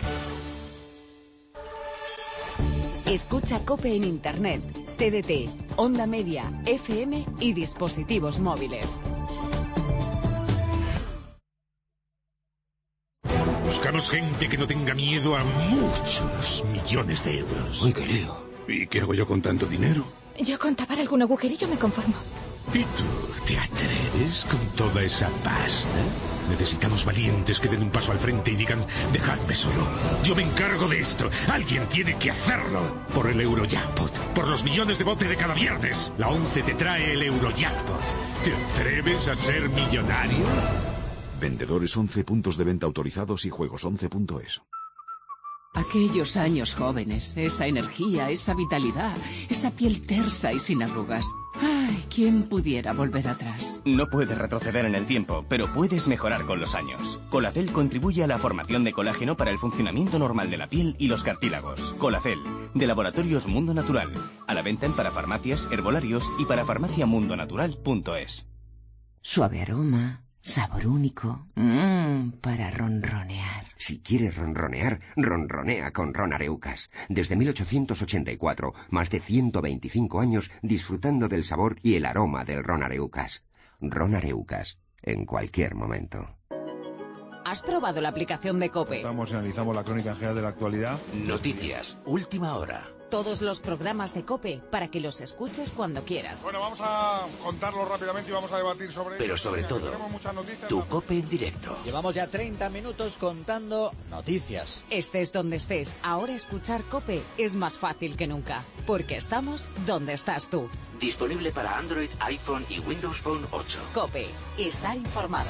Escucha COPE en Internet, TDT, Onda Media, FM y dispositivos móviles. Buscamos gente que no tenga miedo a muchos millones de euros. Uy, qué lío. ¿Y qué hago yo con tanto dinero? Yo con tapar algún agujerillo me conformo. ¿Y tú te atreves con toda esa pasta? Necesitamos valientes que den un paso al frente y digan, dejadme solo. Yo me encargo de esto. Alguien tiene que hacerlo. Por el Eurojackpot. Por los millones de bote de cada viernes. La 11 te trae el Eurojackpot. ¿Te atreves a ser millonario? Vendedores 11, puntos de venta autorizados y juegos11.es. Aquellos años jóvenes, esa energía, esa vitalidad, esa piel tersa y sin arrugas. Ay, ¿quién pudiera volver atrás? No puedes retroceder en el tiempo, pero puedes mejorar con los años. Colacel contribuye a la formación de colágeno para el funcionamiento normal de la piel y los cartílagos. Colacel, de Laboratorios Mundo Natural. A la venta en parafarmacias, herbolarios y parafarmaciamundonatural.es. Suave aroma, sabor único. Para ronronear. Si quieres ronronear, ronronea con Ron Areucas. Desde 1884, más de 125 años disfrutando del sabor y el aroma del Ron Areucas. Ron Areucas, en cualquier momento. ¿Has probado la aplicación de COPE? Analizamos la crónica general de la actualidad. Noticias, última hora. Todos los programas de COPE para que los escuches cuando quieras. Bueno, vamos a contarlo rápidamente y vamos a debatir sobre... Pero sobre todo, tu COPE en directo. Llevamos ya 30 minutos contando noticias. Estés donde estés, ahora escuchar COPE es más fácil que nunca, porque estamos donde estás tú. Disponible para Android, iPhone y Windows Phone 8. COPE, estar informado.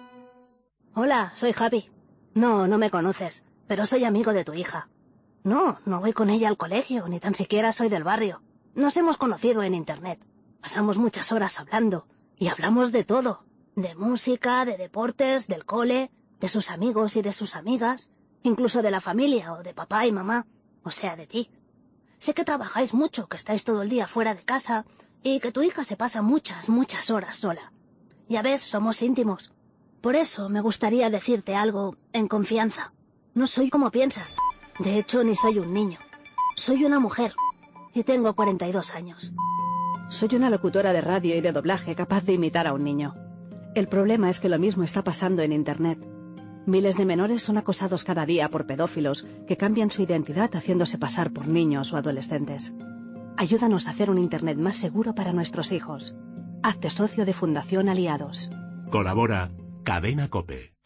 Hola, soy Javi. No me conoces, pero soy amigo de tu hija. No voy con ella al colegio, ni tan siquiera soy del barrio. Nos hemos conocido en Internet. Pasamos muchas horas hablando, y hablamos de todo. De música, de deportes, del cole, de sus amigos y de sus amigas, incluso de la familia o de papá y mamá, o sea, de ti. Sé que trabajáis mucho, que estáis todo el día fuera de casa, y que tu hija se pasa muchas horas sola. Ya ves, somos íntimos. Por eso me gustaría decirte algo en confianza. No soy como piensas. De hecho, ni soy un niño. Soy una mujer y tengo 42 años. Soy una locutora de radio y de doblaje capaz de imitar a un niño. El problema es que lo mismo está pasando en Internet. Miles de menores son acosados cada día por pedófilos que cambian su identidad haciéndose pasar por niños o adolescentes. Ayúdanos a hacer un Internet más seguro para nuestros hijos. Hazte socio de Fundación Aliados. Colabora Cadena COPE.